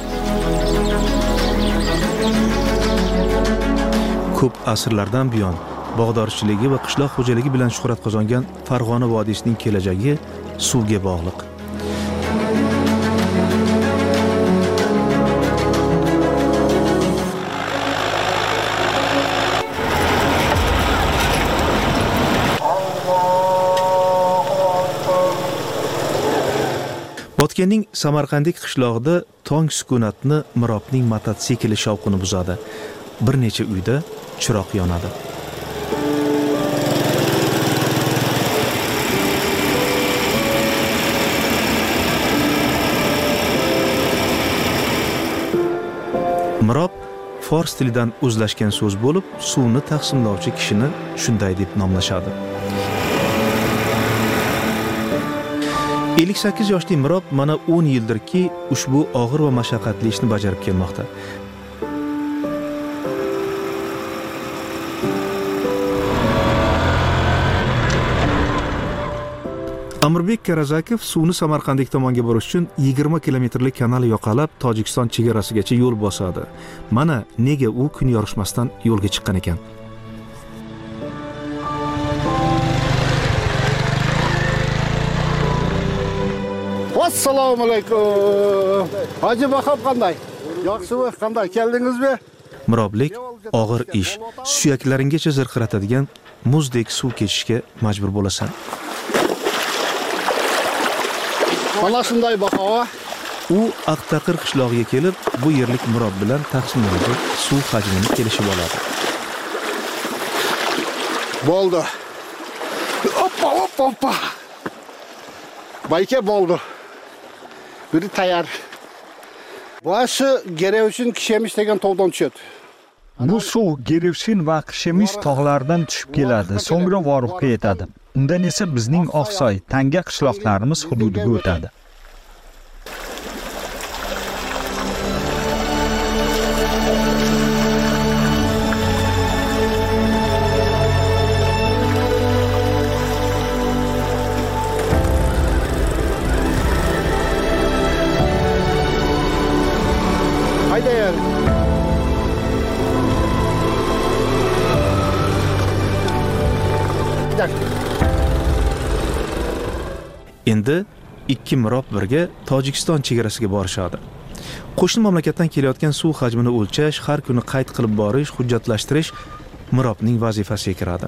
Ko'p asrlardan buyon bog'dorchiligi va qishloq xo'jaligi bilan shuhrat qozongan Farg'ona vodiysining kelajagi suvga bog'liq. Botkenning Samarqandik qishlog'ida tong sukunatni Mirobning mototsikli shovqini buzadi. Bir necha uyda chiroq yonadi. Mirob fors tilidan o'zlashgan so'z bo'lib, suvni taqsimlovchi kishini shunday deb nomlashadi. 58 yoshli Mirob mana 10 yildirki ushbu og'ir va mashaqqatli ishni bajarib kelmoqda. Amirbek Karazakov suvni Samarqandlik tomonga borish uchun 20 kilometrlik kanal yoqalab Tojikiston chegarasigacha yo'l bosadi. Mana nega u kun yorishmasdan yo'lga chiqqan ekan. Assalomu alaykum. Hoji Bahob qanday? Yaxshimi? Qanday keldingizmi? Miroblik og'ir ish, suyaklaringgacha zirqiratadigan muzdek suv kechishga majbur bo'lasan. Mana shunday Bahob. U Aqtaqir qishlog'iga kelib, bu yerlik Mirob bilan taqsimlangan suv hajmini kelishib oladi. Bo'ldi. Hoppa. Bayka bo'ldi. Biri tayyor. Boshi Gerevshin Kishemish degan tog'dan tushadi. Bu suv Gerevshin va Kishemish tog'laridan tushib keladi, so'ngra Voribga yetadi. Undan esa bizning Oqsoy, Tanga qishloqlarimiz hududiga o'tadi. Endi ikki Mirob birga Tojikiston chegarasiga borishadi. Qo'shni mamlakatdan kelayotgan suv hajmini o'lchash, har kuni qayd qilib borish, hujjatlashtirish Mirobning vazifasiga kiradi.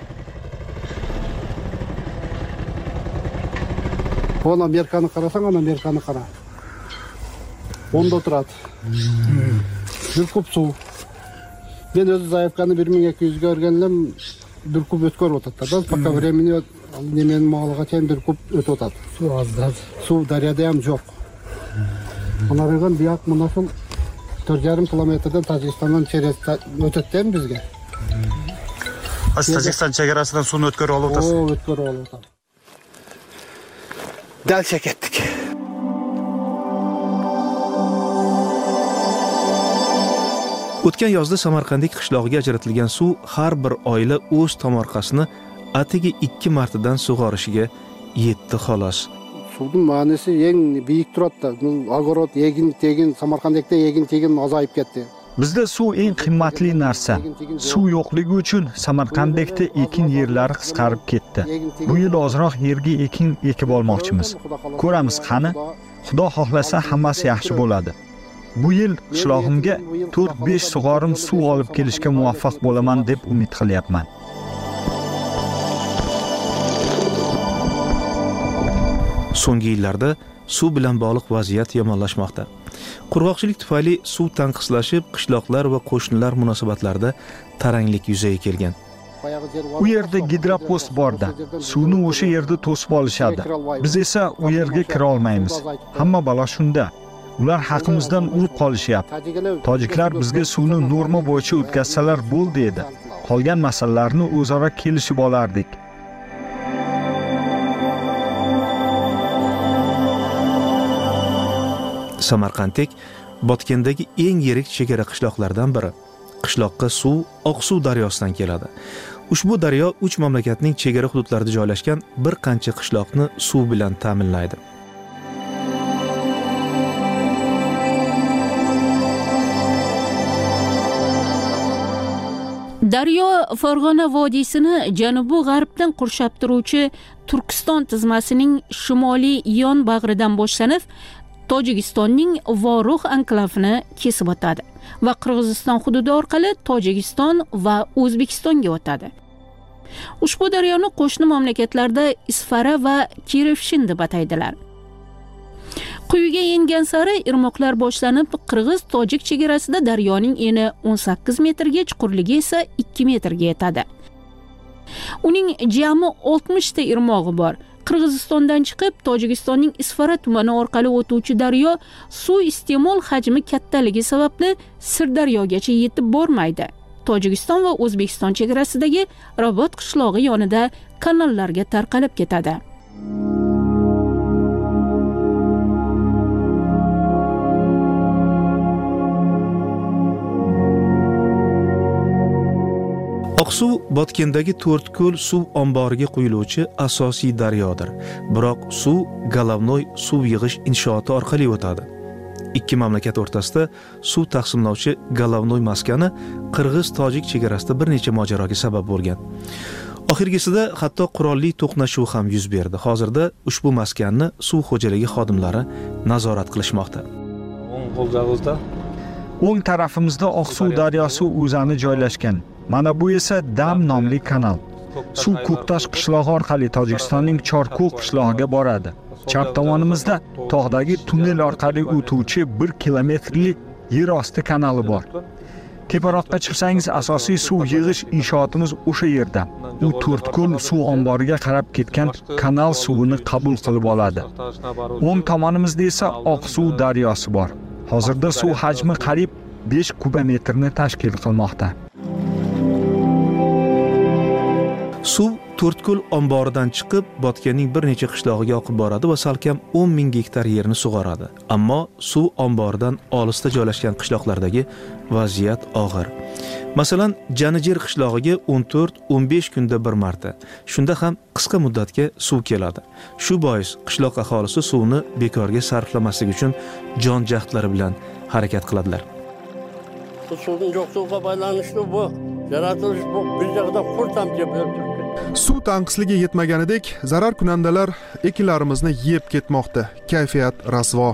Ona Amerikani qarasang, ana Amerikani qara. Onda turadi. bir kub suv. Ben o'zi zaifkani 1200 ga o'rgandim, bir kub o'tkir o'tadi. Пока времени nemen mağlagacha bir kub o'tadi. Suv ozdan. Suv daryoda ham yo'q. Onlardan buyoq mana shu 4,5 kilometrdan Tojikistondan o'tadi bizga. Tojikiston chegarasidan suvni o'tkir olib o'tasiz. O'tkir olib o'tadi. Dalcha ketdik. O'tgan yozda Samarqandlik qishlog'iga ajratilgan suv har bir oila o'z tomorqasini atigi 2 martadan sug'orishiga yetdi xolos. Suvning ma'nosi eng buyuk turadi. Og'orot, tegin Samarqandda tegin azayib ketdi. Bizda suv eng qimmatli narsa. Suv yo'qligi uchun Samarqandda ekin yerlari qisqarib ketdi. Bu yil ozroq yerga ekin ekib olmoqchimiz. Ko'ramiz qani, Xudo xohlasa hammasi yaxshi bo'ladi. Bu yil qishlog'imga 4-5 sug'orim suv olib kelishga muvaffaq bo'laman deb umid qilyapman. So'nggi yillarda suv bilan bog'liq vaziyat yomonlashmoqda. Qurg'oqchilik tufayli suv tanqislashib, qishloqlar va qo'shnilar munosabatlarida taranglik yuzaga kelgan. U yerda gidropost borda. Suvni o'sha yerda to'sib olishadi. Biz esa u yerga kira olmaymiz. Hamma balo shunda. Ular haqimizdan urib qolishyapti. Tojiklar bizga suvni norma bo'yicha o'tkazsalar bo'ldi edi. Qolgan masalalarni o'zaro kelishib olardik. Samarqandlik Botkendagi eng yirik chegara qishloqlardan biri. Qishloqqa suv Oqsuv daryosidan keladi. Ushbu daryo 3 mamlakatning chegara hududlarida joylashgan bir qancha qishloqni suv bilan ta'minlaydi. Daryo Farg'ona vodiysini janubi-g'arbdan qurshab turuvchi Turkiston tizmasining shimoliy yon bag'ridan boshlanib, Tojikistonning Vorux anklavini kesib o'tadi va Qirg'iziston hududi orqali Tojikiston va O'zbekistonga o'tadi. Ushbu daryoni qo'shni mamlakatlarda Isfara va Kirevshin deb ataydilar. Quyiga yengan sari irmoqlar boshlanib, Qirg'iz-Tojik chegarasida daryoning eni 18 metrga, chuqurligi esa 2 metrga yetadi. Uning jami 60 ta irmog'i bor. Qirg'izistondan chiqib, Tojikistonning Isfara tumani orqali o'tuvchi daryo suv iste'mol hajmi kattaligi sababli Sirdaryogacha yetib bormaydi. Tojikiston va O'zbekiston chegarasidagi Robot qishlog'i yonida kanallarga tarqalib ketadi. Oqsuv Botkendagi To'rtko'l suv omboriga quyiluvchi asosiy daryodir. Biroq suv Galavnoy suv yig'ish inshooti orqali o'tadi. Ikki mamlakat o'rtasida suv taqsimlovchi Galavnoy maskani Qirg'iz-Tojik chegarasida bir necha mojaroga sabab bo'lgan. Oxirgisida hatto qurolli to'qnashuv ham yuz berdi. Hozirda ushbu maskanni suv xo'jaligi xodimlari nazorat qilishmoqda. O'ng tarafimizda Oqsuv daryosi o'zani joylashgan. Mana bu esa Dam nomli kanal. Suv Ko'ktosh qishlog'i orqali Tojikistonning Chorko'l qishlog'iga boradi. Chap tomonimizda tog'dagi tunnel orqali o'tuvchi 1 kilometrlik yer osti kanali bor. Teparoqqa chiqsangiz asosiy suv yig'ish inshootimiz o'sha yerda. U To'rtko'l suv omboriga qarab ketgan kanal suvini qabul qilib oladi. O'ng tomonimizda esa Oqsuv daryosi bor. Hozirda suv hajmi qariyb 5 kubometrni tashkil qilmoqda. Suv To'rtko'l omboridan chiqib, Botkenning bir necha qishlog'iga oqib boradi va salkam 10 ming gektar yerni sug'oradi. Ammo suv omboridan olisda joylashgan qishloqlardagi vaziyat og'ir. Masalan, Janijer qishlog'iga 14-15 kunda bir marta, shunda ham qisqa muddatga suv keladi. Shu bois qishloq aholisi suvni bekorga sarflamaslik uchun jon jahdlari bilan harakat qiladilar. Suvning yo'qligiga baylanishli bu yaratilish bu bir joyda qurtam deb o'tirdi. Suv tanqisligi yetmaganidek, zarar kunandalar ekinlarimizni yeb ketmoqda. Kayfiyat rasvo.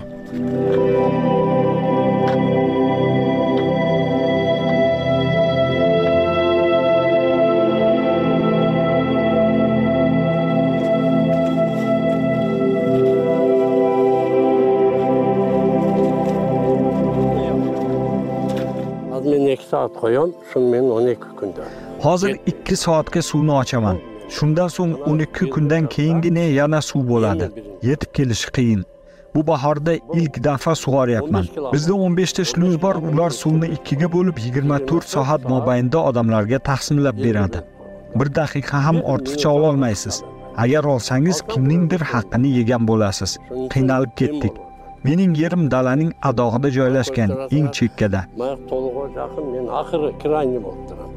soat qo'yam, shuni men 12 kunda. Hozir 2 soatga suvni ochaman. Shundan so'ng 12 kundan keyingina yana suv bo'ladi. Yetib kelishi qiyin. Bu bahorda ilk dafa sug'oryapman. Bizda 15 ta shluz bor, ular suvni 2 ga bo'lib 24 soat mobaynida odamlarga taqsimlab beradi. 1 daqiqa ham ortiqcha ola olmaysiz. Agar olsangiz kimningdir haqqini yegan bo'lasiz. Qiynalib ketdik. Mening yerim dalaning adog'ida joylashgan, eng chekkada. Men to'liq yaqin, men oxiri krayni bo'ldim.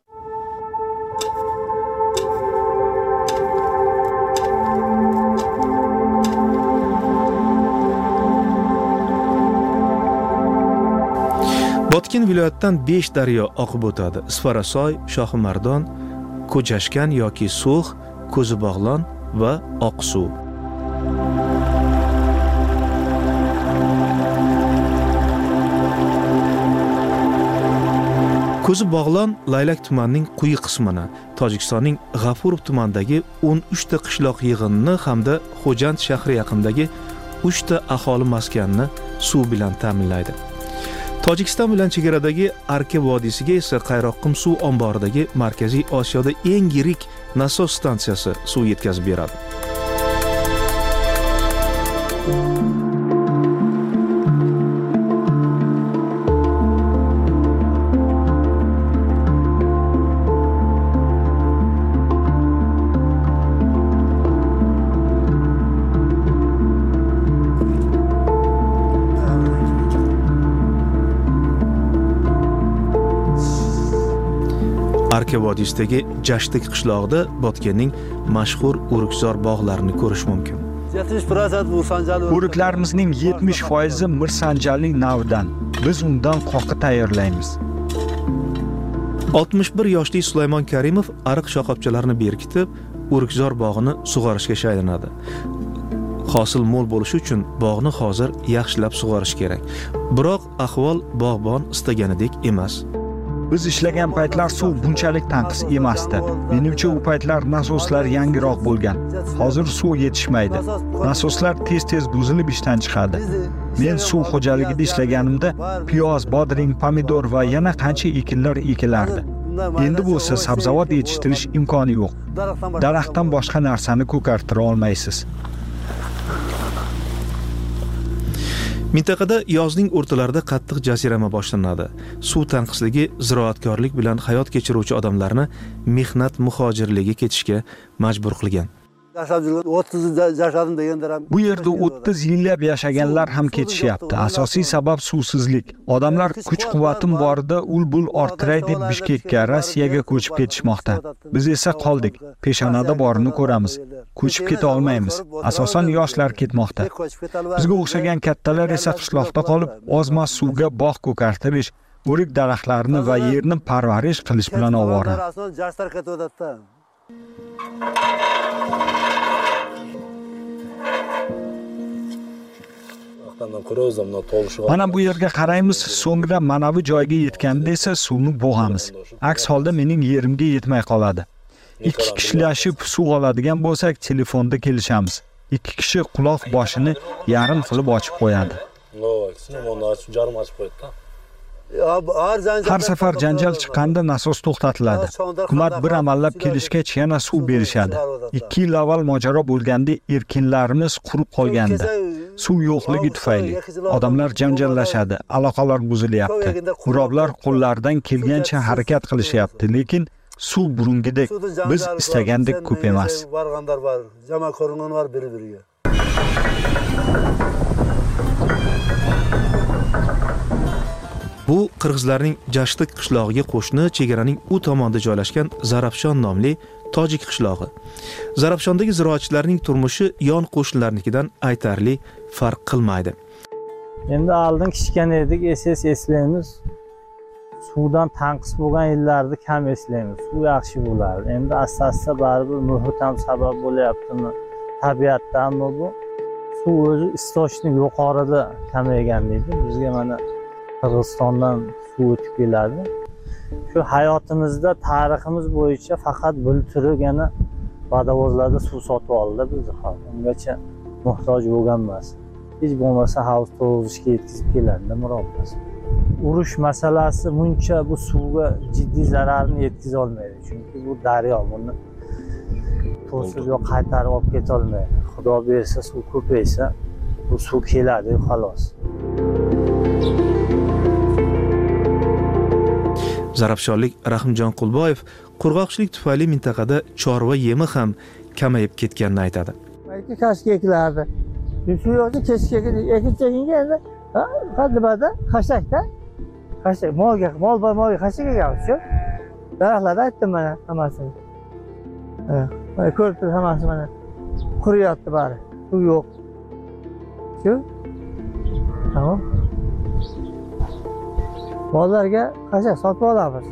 Botken viloyatidan 5 daryo oqib o'tadi. Isfarasoy, Shohimardon, Ko'chashkan yoki So'x, Ko'zibog'lon va Oqsuv. Ko'zibog'lon Laylak tumanining quyi qismini, Tojikistonning G'afurov tumanidagi 13 ta qishloq yig'inini hamda Xo'jand shahri yaqinidagi 3 ta aholi maskanini suv bilan ta'minlaydi. Tojikiston bilan chegaradagi Arka vodiysiga esa Qayroqqum suv omboridagi Markaziy Osiyoda eng yirik nasos stansiyasi suv yetkazib beradi. Arka vodiysidagi Jashtik qishlog'ida Botkenning mashhur o'rikzor bog'larini ko'rish mumkin. O'riklarimizning 70% mirsanjalli navidan. Biz undan qoqi tayyorlaymiz. 61 yoshli Sulaymon Karimov ariq shoxobchalarini berkitib, o'rikzor bog'ini sug'orishga shaylanadi. Hosil mo'l bo'lishi uchun bog'ni hozir yaxshilab sug'orish kerak. Biroq ahvol bog'bon istaganidek emas. Biz ishlagan paytlar suv bunchalik tanqis emasdi. Menimcha u paytlar nasoslar yangiroq bo'lgan. Hozir suv yetishmaydi. Nasoslar tez-tez buzilib ishdan chiqadi. Men suv xo'jaligida ishlaganimda piyoz, bodring, pomidor va yana qancha ekinlar ekilardi. Endi bo'lsa sabzavot yetishtirish imkoni yo'q. Daraxtdan boshqa narsani ko'kartira olmaysiz. Mintaqada yozning o'rtalarida qattiq jazirama boshlanadi. Suv tanqisligi ziroatkorlik bilan hayot kechiruvchi odamlarni mehnat muhojirligiga ketishga majbur qilgan. Bu yerda 30 yillab yashaganlar ham ketishyapti. Asosiy sabab suvsizlik. Odamlar kuch-quvvatim borida ul-bul orttiray deb Bishkekka, Rossiyaga ko'chib ketishmoqda. Biz esa qoldik. Peshonada borini ko'ramiz. Ko'chib keta olmaymiz. Asosan yoshlar ketmoqda. Bizga o'xshagan kattalar esa qishloqda qolib, ozmas suvga bog' ko'kartirish, o'rik daraxtlarini va yerni parvarish qilish bilan ovora. Mana bu yerga qaraymiz, so'ngra manavi joyga yetganda esa suvni bo'g'amiz. Aks holda mening yerimga yetmay qoladi. 2 kishilashib suv oladigan bo'lsak, telefonda kelishamiz. 2 kishi quloq boshini yarim qilib ochib qo'yadi. Har safar janjal chiqqanda nasos to'xtatiladi. Hukumat bir amallab kelishgach yana suv berishadi. 2 yil avval mojaro bo'lganda erkinlarimiz qurib qolgandi. Suv yo'qligi tufayli odamlar janjallashadi, aloqalar buzilyapti. Muroblar qo'llaridan kelgancha harakat qilishyapti, lekin suv burungidek, biz istagandek ko'p emas. Bu qirg'izlarning Jashtik qishlog'iga qo'shni chegaraning u tomonda joylashgan Zarafshon nomli tojik qishlog'i. Zarafshondagi ziroatchilarning turmushi yon qo'shnilarnikidan aytarli farq qilmaydi. Endi oldin kichkina edik, eslaymiz. Suvdan tanqis bo'lgan yillarni kam eslaymiz. Suv yaxshi bo'lardi. Endi asta-asta baribir muhit ham sabab bo'lyaptimi? Tabiatdanmi bu? Suv o'zi istoshning yuqorida kamaygan deydi. Bizga mana Qirg'izistondan suv o'tib keladi. Shu hayotimizda tariximiz bo'yicha faqat bulturigina vodovozlarda suv sotib oldi bizni xalq. Ungacha muhtoj bo'lgan emas. Hech bo'lmasa havuz to'g'izishga yetkazib keladi, Mirobimiz. urush masalasi buncha bu suvga jiddiy zararni yetkaza olmaydi. Chunki bu daryo, buni to'sib yo qaytarib olib keta olmaydi. Xudo bersa suv ko'paysa, bu suv keladi xolos. Zarafshonlik Rahimjon Qulboyev qurg'oqchilik tufayli mintaqada chorva yemi ham kamayib ketganini aytadi. Balki kashka ekilardi. Shu yo'lda kashka ekinga endi qadimada xashakda molga xashak ekyapti-ku. Daraxtlarda aytdim mana hammasini. Mana ko'rib turibsiz hammasi mana quriyapti bari. Suv yo'q. Shu? Tamam. Mollarga xashak sotib olamiz.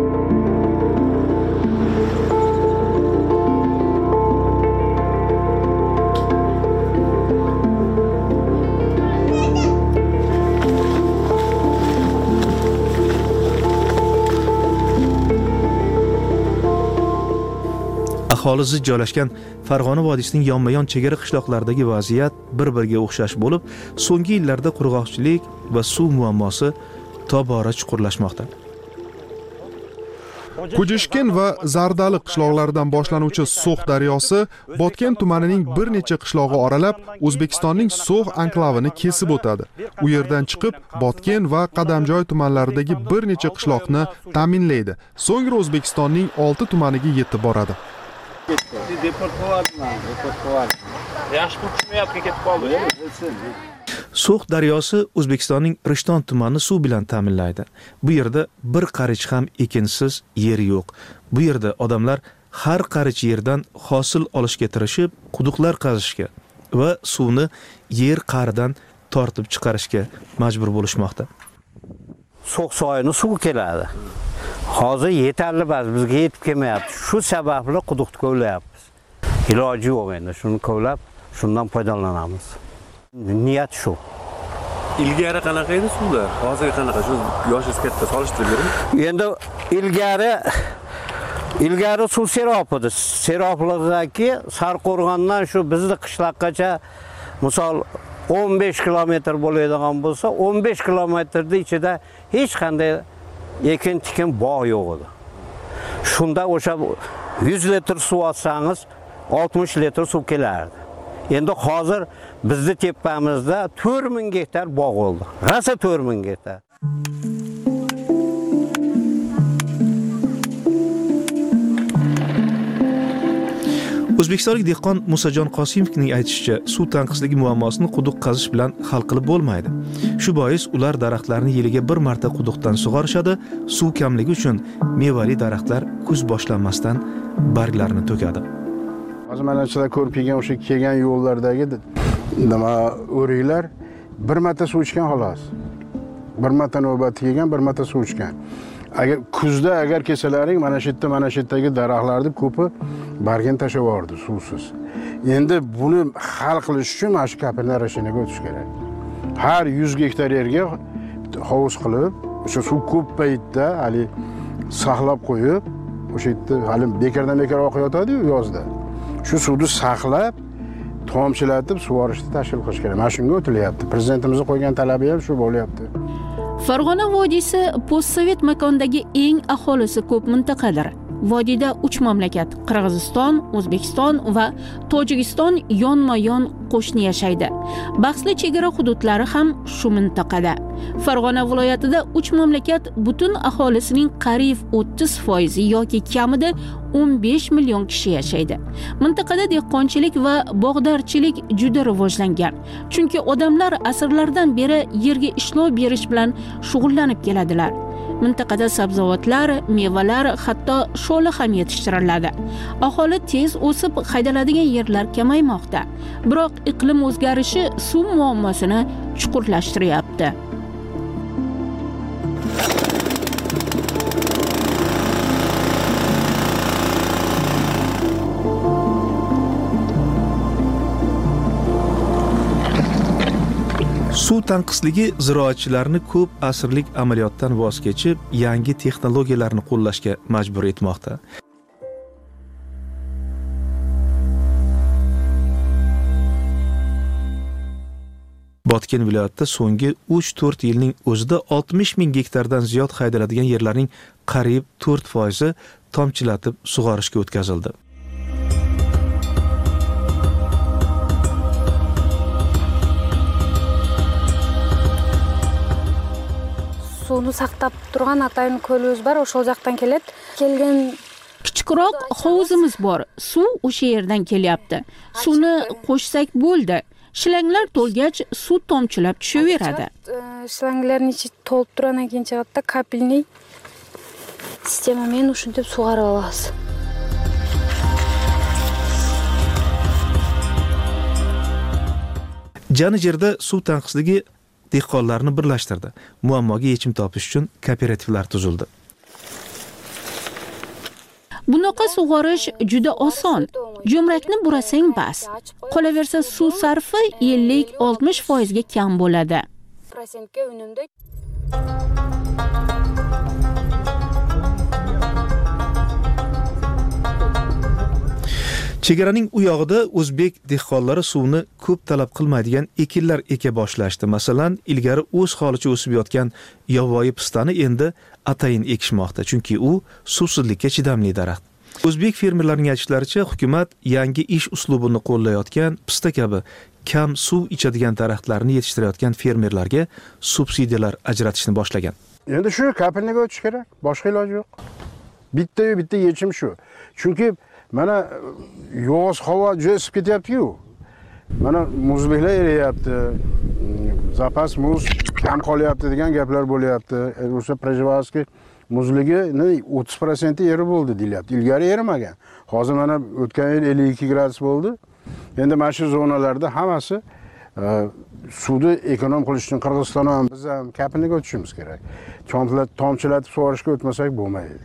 Aholi zich joylashgan Farg'ona vodiysining yonma-yon chegara qishloqlaridagi vaziyat bir-biriga o'xshash bo'lib, so'nggi yillarda qurg'oqchilik va suv muammosi tobora chuqurlashmoqda. Kujishkin va Zardali qishloqlaridan boshlanuvchi So'x daryosi Botken tumanining bir necha qishlog'i oralab O'zbekistonning So'x anklavini kesib o'tadi. U yerdan chiqib Botken va Qadamjoy tumanlaridagi bir necha qishloqni ta'minlaydi. So'ngra O'zbekistonning 6 tumaniga yetib boradi. So'x daryosi O'zbekistonning Rishton tumanini suv bilan ta'minlaydi. Bu yerda bir qarich ham ekinsiz yer yo'q. Bu yerda odamlar har qarich yerdan hosil olishga tirishib, quduqlar qazishga va suvni yer qa'ridan tortib chiqarishga majbur bo'lishmoqda. So'x soyini suv keladi. Hozir yetarli emas, bizga yetib kelmayapti. Shu sababli quduqni kovlayapmiz. Iloji yo'q endi, shuni kovlab, shundan foydalanamiz. Niyat shu. Ilgari qanaqa edi suvlar? Hozir qanaqa? Shu yoshingiz katta solishtirib bering. Endi ilgari suv serob edi. Seroblardagi Sarqo'rg'ondan shu bizni qishloqqacha misol 15 kilometr bo'ladigan bo'lsa, 15 kilometrning ichida hech qanday ekin-tikin bog' yo'q edi. Shunda o'sha 100 litr suv olsangiz 60 litr suv kelardi. Endi hozir bizni tepamizda 4000 gektar bog' bo'ldi. Rasa 4000 gektar. O'zbekistonlik dehqon Musajon Qosimovning aytishicha, suv tanqisligi muammosini quduq qazish bilan hal qilib bo'lmaydi. Shu bois ular daraxtlarni yiliga bir marta quduqdan sug'orishadi. Suv kamligi uchun mevali daraxtlar kuz boshlanmasdan barglarini to'kadi. Hozir mana sizlar ko'rib kelgan o'sha kelgan yo'llardagi nima o'riklar bir marta suv ichgan xolos. Bir marta navbat kelgan, bir marta suv ichgan. Agar kuzda agar kelsalaring mana shu yerdagi daraxtlarni ko'pi bargini tashlab yubordi suvsiz. Endi buni hal qilish uchun mana shu kapillar rashinaga o'tish kerak. Har 100 gektar yerga hovuz qilib, o'sha suv ko'p paytda hali saqlab qo'yib, o'sha yerda hali bekardan bekar oqayotadi-yu yozda. Shu suvni saqlab, tomchilatib sug'orishni tashkil qilish kerak. Mana shunga o'tilyapti. Prezidentimizning qo'ygan talabi ham shu bo'lyapti. Farg'ona vodiysi postsovet makondagi eng aholisi ko'p mintaqadir. Vodiyda 3 mamlakat Qirg'iziston, O'zbekiston va Tojikiston yonma-yon qo'shni yashaydi. Bahsli chegara hududlari ham shu mintaqada. Farg'ona viloyatida 3 mamlakat butun aholisining qariyb 30% yoki kamida 15 million kishi yashaydi. Mintaqada dehqonchilik va bog'dorchilik juda rivojlangan. Chunki odamlar asrlardan beri yerga ishlov berish bilan shug'ullanib keladilar. Mintaqada sabzavotlar, mevalar, hatto sho'la ham yetishtiriladi. Aholi tez o'sib haydaladigan yerlar kamaymoqda. Biroq iqlim o'zgarishi suv muammosini chuqurlashtiryapti. Suv tanqisligi ziroatchilarni ko'p asrlik amaliyotdan voz kechib, yangi texnologiyalarni qo'llashga majbur etmoqda. Botken viloyatida so'nggi 3-4 yilning o'zida 60 ming gektardan ziyod haydaladigan yerlarning qariyb 4% tomchilatib sug'orishga o'tkazildi. Suvni saqlab turgan Atayin ko'limiz bor, o'sha yoqdan keladi. Kelgan kichikroq hovuzimiz bor. Suv o'sha yerdan kelyapti. Suvni qo'shsak bo'ldi. Shilanglar to'lgach, suv tomchilab tushaveradi. Shilanglarni ichi to'lib turgan keyin chiqadi, kapilniy sistema men o'sha deb sug'arib olasiz. Jani yerda suv tanqisligi dehqonlarni birlashtirdi. Muammoga yechim topish uchun kooperativlar tuzildi. Bunaqa sug'orish juda oson. Jo'mrakni burasang bas. Qolaversa suv sarfi 50-60% ga kam bo'ladi. Chegaraning u yog'ida o'zbek dehqonlari suvni ko'p talab qilmaydigan ekinlar eka boshlashdi. Masalan, ilgari o'z holicha o'sib yotgan yovvoyi pistani endi atayin ekishmoqda, chunki u suvsizlikka chidamli daraxt. O'zbek fermerlarining aytishlaricha, hukumat yangi ish uslubini qo'llayotgan pista kabi kam suv ichadigan daraxtlarni yetishtirayotgan fermerlarga subsidiyalar ajratishni boshlagan. Endi shu kapilniga o'tish kerak, boshqa iloji yo'q. Bitta yechim shu. Chunki mana yoz havo juda isib ketyapti-ku. Mana muzliklar eriyapti. Zapas muz kam qolyapti degan gaplar bo'lyapti. O'sha Prejvalskiy muzligi 30% eri bo'ldi deyilyapti. Ilgari erimagan. Hozir mana o'tgan yil 52 gradus bo'ldi. Endi mana shu zonalarda hammasi suvni ekonom qilish uchun Qirg'iziston ham biz ham kapilniga o'tishimiz kerak. Tomchilatib sug'orishga o'tmasak bo'lmaydi.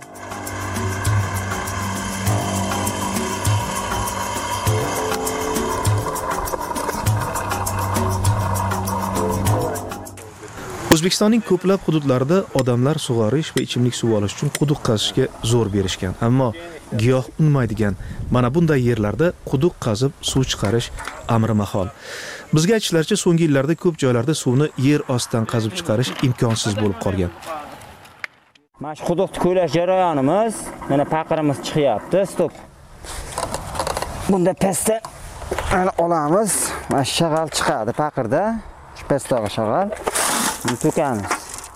O'zbekistonning ko'plab hududlarida odamlar sug'orish va ichimlik suv olish uchun quduq qazishga zo'r berishgan. Ammo giyoh unmaydigan mana bunday yerlarda quduq qazib suv chiqarish amri mahol. Bizga aytishlaricha, so'nggi yillarda ko'p joylarda suvni yer ostidan qazib chiqarish imkonsiz bo'lib qolgan. Mana shu quduqni ko'lash jarayonimiz, mana paqirimiz chiqyapti, stop. Bunda pastda olamiz, mana shag'al chiqadi paqirda, shu pastdagi shag'al. To'kamiz.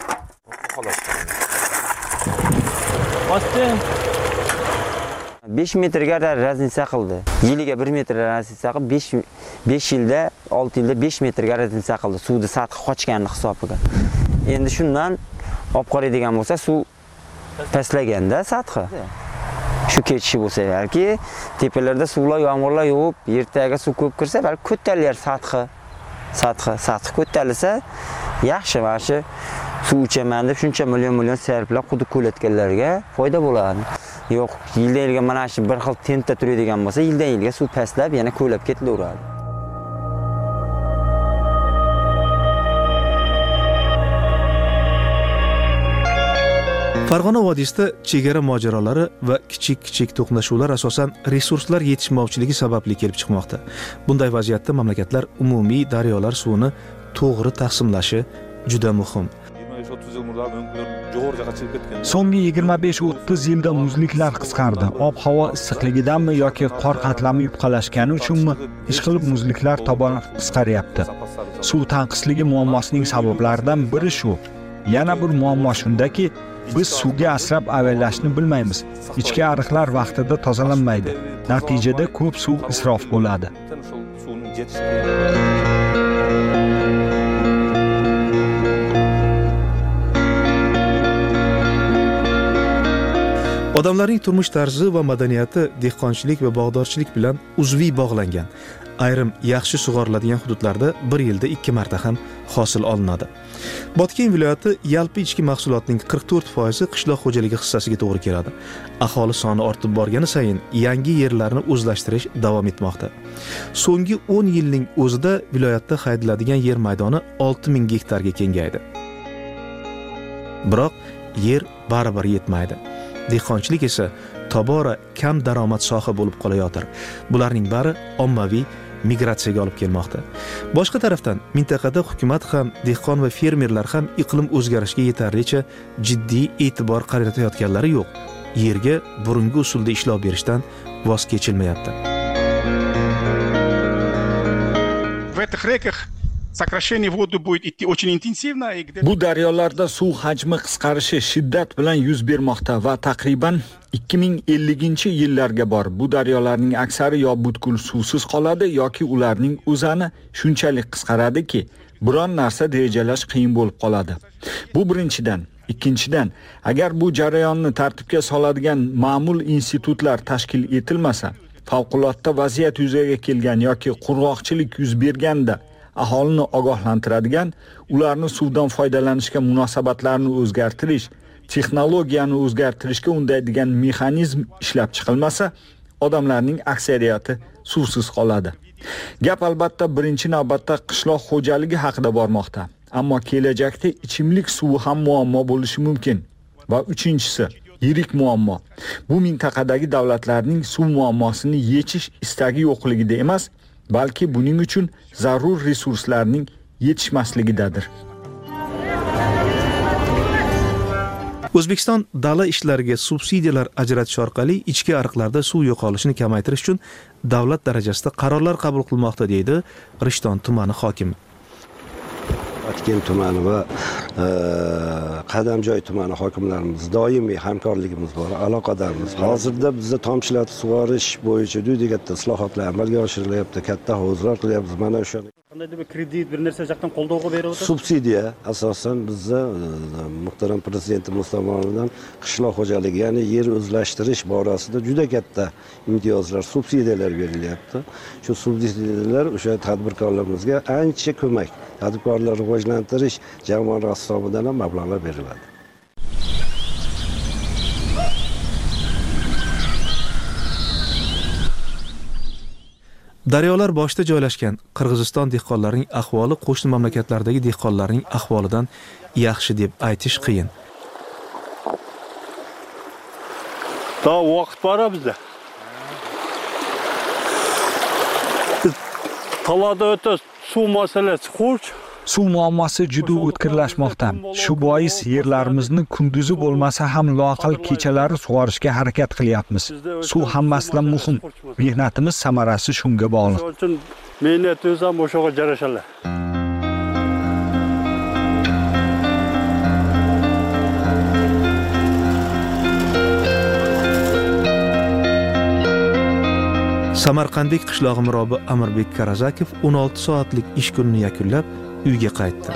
Osti 5 metrga raznica qildi. Yiliga 1 metr raznica qilib 5 yilda 6 yilda 5 metrga raznica qildi. Suvni sathi qochganini hisobiga. Endi shundan olib qoraydigan bo'lsa, suv pastlaganda sathi. Shu kechishi bo'lsa, balki tepalarda suvlar, yomg'irlar yog'ib, ertaga suv ko'p kirsa, balki ko'talar sathi ko'talisa yaxshi, mana shu suv ichaman deb shuncha million sarflab quduq ko'latganlarga foyda bo'ladi. Yo'q, yildan yilga mana shu bir xil tentda turadigan bo'lsa, yildan yilga suv pastlab yana ko'lab ketaveradi. Farg'ona vodiysida chegara mojarolari va kichik to'qnashuvlar asosan resurslar yetishmovchiligi sababli kelib chiqmoqda. Bunday vaziyatda mamlakatlar umumiy daryolar suvini to'g'ri taqsimlashi juda muhim. So'nggi 25-30 yilda muzliklar qisqardi. Ob-havo issiqligidanmi yoki qor qatlami yupqalashgani uchunmi ishqilib muzliklar tobora qisqaryapti. Suv tanqisligi muammosining sabablaridan biri shu. Yana bir muammo shundaki, biz suvga asrab avayllashni bilmaymiz. Ichki ariqlar vaqtida tozalanmaydi. Natijada ko'p suv isrof bo'ladi. Odamlarning turmush tarzi va madaniyati dehqonchilik va bog'dorchilik bilan uzviy bog'langan. Ayrim yaxshi sug'oriladigan hududlarda bir yilda 2 marta ham hosil olinadi. Botken viloyati yalpi ichki mahsulotning 44% qishloq xo'jaligi hissasiga to'g'ri keladi. Aholi soni ortib borgani sayin yangi yerlarni o'zlashtirish davom etmoqda. So'nggi 10 yilning o'zida viloyatda haydaladigan yer maydoni 6000 gektarga kengaydi. Biroq yer baribir yetmaydi. Dehqonchilik esa tobora kam daromad soha bo'lib qolayotir. Bularning bari ommaviy migratsiyaga olib kelmoqda. Boshqa tarafdan mintaqada hukumat ham, dehqon va fermerlar ham iqlim o'zgarishiga yetarlicha jiddiy e'tibor qaratayotganlari yo'q. Yerga burungi usulda ishlov berishdan voz kechilmayapti. Bu daryolarda suv hajmi qisqarishi shiddat bilan yuz bermoqda va taqriban 2050-yillarga bor bu daryolarning aksari yo butkul suvsiz qoladi yoki ularning o'zani shunchalik qisqaradiki, biron narsa rejalash qiyin bo'lib qoladi. Bu birinchidan. Ikkinchidan, agar bu jarayonni tartibga soladigan ma'mul institutlar tashkil etilmasa, favqulodda vaziyat yuzaga kelgan yoki qurg'oqchilik yuz berganda aholini ogohlantiradigan, ularni suvdan foydalanishga munosabatlarini o'zgartirish, texnologiyani o'zgartirishga undaydigan mexanizm ishlab chiqilmasa, odamlarning aksariyati suvsiz qoladi. Gap albatta birinchi navbatda qishloq xo'jaligi haqida bormoqda. Ammo kelajakda ichimlik suvi ham muammo bo'lishi mumkin. Va uchinchisi, yirik muammo. Bu mintaqadagi davlatlarning suv muammosini yechish istagi yo'qligida emas, balki buning uchun zarur resurslarning yetishmasligidadir. O'zbekiston dala ishlariga subsidiyalar ajratish orqali ichki ariqlarda suv yo'qolishini kamaytirish uchun davlat darajasida qarorlar qabul qilmoqda, deydi Rishton tumani hokimi. Botken tumani va Qadamjoy tumani hokimlarimiz doimiy hamkorligimiz bor, aloqadormiz. Hozirda bizda tomchilatib sug'orish bo'yicha juda katta islohotlar amalga oshirilyapti, katta hovuzlar qilyapmiz. Mana o'sha qanday deb kredit bir narsa yoqdan qo'llovga beryapti? Subsidiya asosan bizda muhtaram prezidentimiz tomonidan qishloq xo'jaligi, ya'ni yer o'zlashtirish borasida juda katta imtiyozlar, subsidiyalar berilyapti. Shu subsidiyalar o'sha tadbirkorlarimizga ancha ko'mak. Tadbirkorlarni rivojlantirish jamoat hisobidan ham mablag'lar beriladi. Daryolar boshida joylashgan Qirg'iziston dehqonlarining ahvoli qo'shni mamlakatlardagi dehqonlarning ahvolidan yaxshi deb aytish qiyin. Da vaqt bor bizda. Talada o'ta suv masalasi xush. Suv muammosi juda o'tkirlashmoqda. Shu bois yerlarimizni kunduzi bo'lmasa ham loaqal kechalari sug'orishga harakat qilyapmiz. Suv hammasidan muhim. Mehnatimiz samarasi shunga bog'liq. Mehnatimiz ham o'shaga jarashadi. Samarqandlik qishlog'i mirobi Amirbek Karazakov 16 soatlik ish kunini yakunlab uyga qaytdi.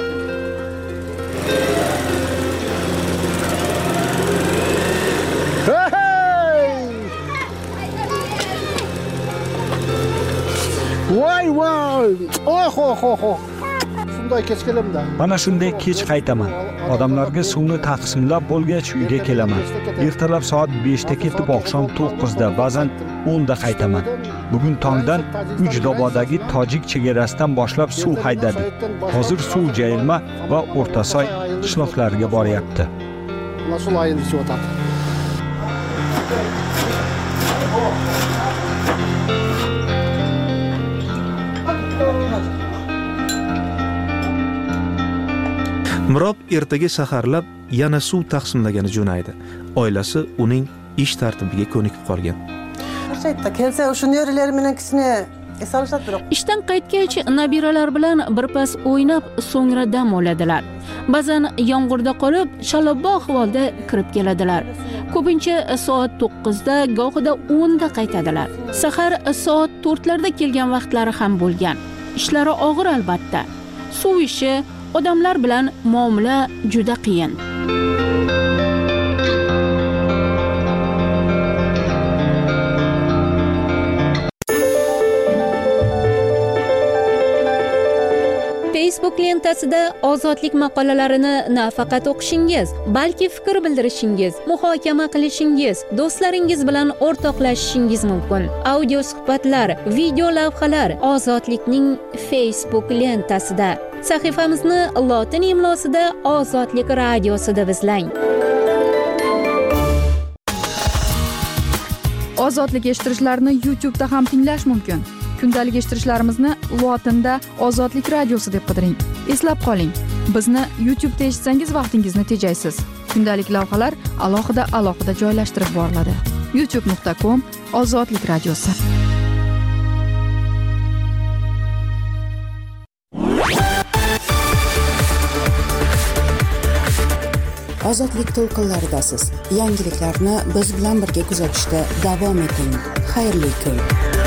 Voy voy! Oh. Shunday kech kelamda. Mana shunday kech qaytaman. Odamlarga suvni taqsimlab bo'lgach uyga kelaman. Ertalab soat 5 da ketib, oqshom 9 da, ba'zan 10 da qaytaman. Bugun tongdan Ujdobodagi tojik chegarasidan boshlab suv haydadik. Hozir suv Jayilma va O'rtasoy qishloqlariga boryapti. Nasıl ayılış o'tadi? Mirob ertaga saharlab yana suv taqsimlagani jo'naydi. Oilasi uning ish tartibiga ko'nikib qolgan. Kelsa o'shuni yerlar bilan kichkina esolishadi. Ishdan qaytgach, nabiralar bilan birpas o'ynab, so'ngra dam oladilar. Ba'zan yomg'irda qolib, shalabbo ahvolda kirib keladilar. Ko'pincha soat 9 da, gohida 10 da qaytadilar. Sahar soat 4 larda kelgan vaqtlari ham bo'lgan. Ishlari og'ir albatta. Suv ishi, odamlar bilan muomala juda qiyin. Facebook lentasida ozodlik maqolalarini nafaqat o'qishingiz, balki fikr bildirishingiz, muhokama qilishingiz, do'stlaringiz bilan o'rtoqlashishingiz mumkin. Audio suhbatlar, video lavhalar Ozodlikning Facebook lentasida. Sahifamizni lotin imlosida Ozodlik radiosida izlang. Ozodlik eshittirishlarini YouTube'da ham tinglash mumkin. Kundalik eshittirishlarimizni lotinda Ozodlik radiosi deb qidiring. Eslab qoling, bizni YouTube'da eshitsangiz vaqtingizni tejaysiz. Kundalik lavhalar alohida joylashtirib boriladi. youtube.com/Ozodlik radiosi. Ozodlik to'lqinlaridasiz. Yangiliklarni biz bilan birga kuzatishda davom eting. Xayrli kun.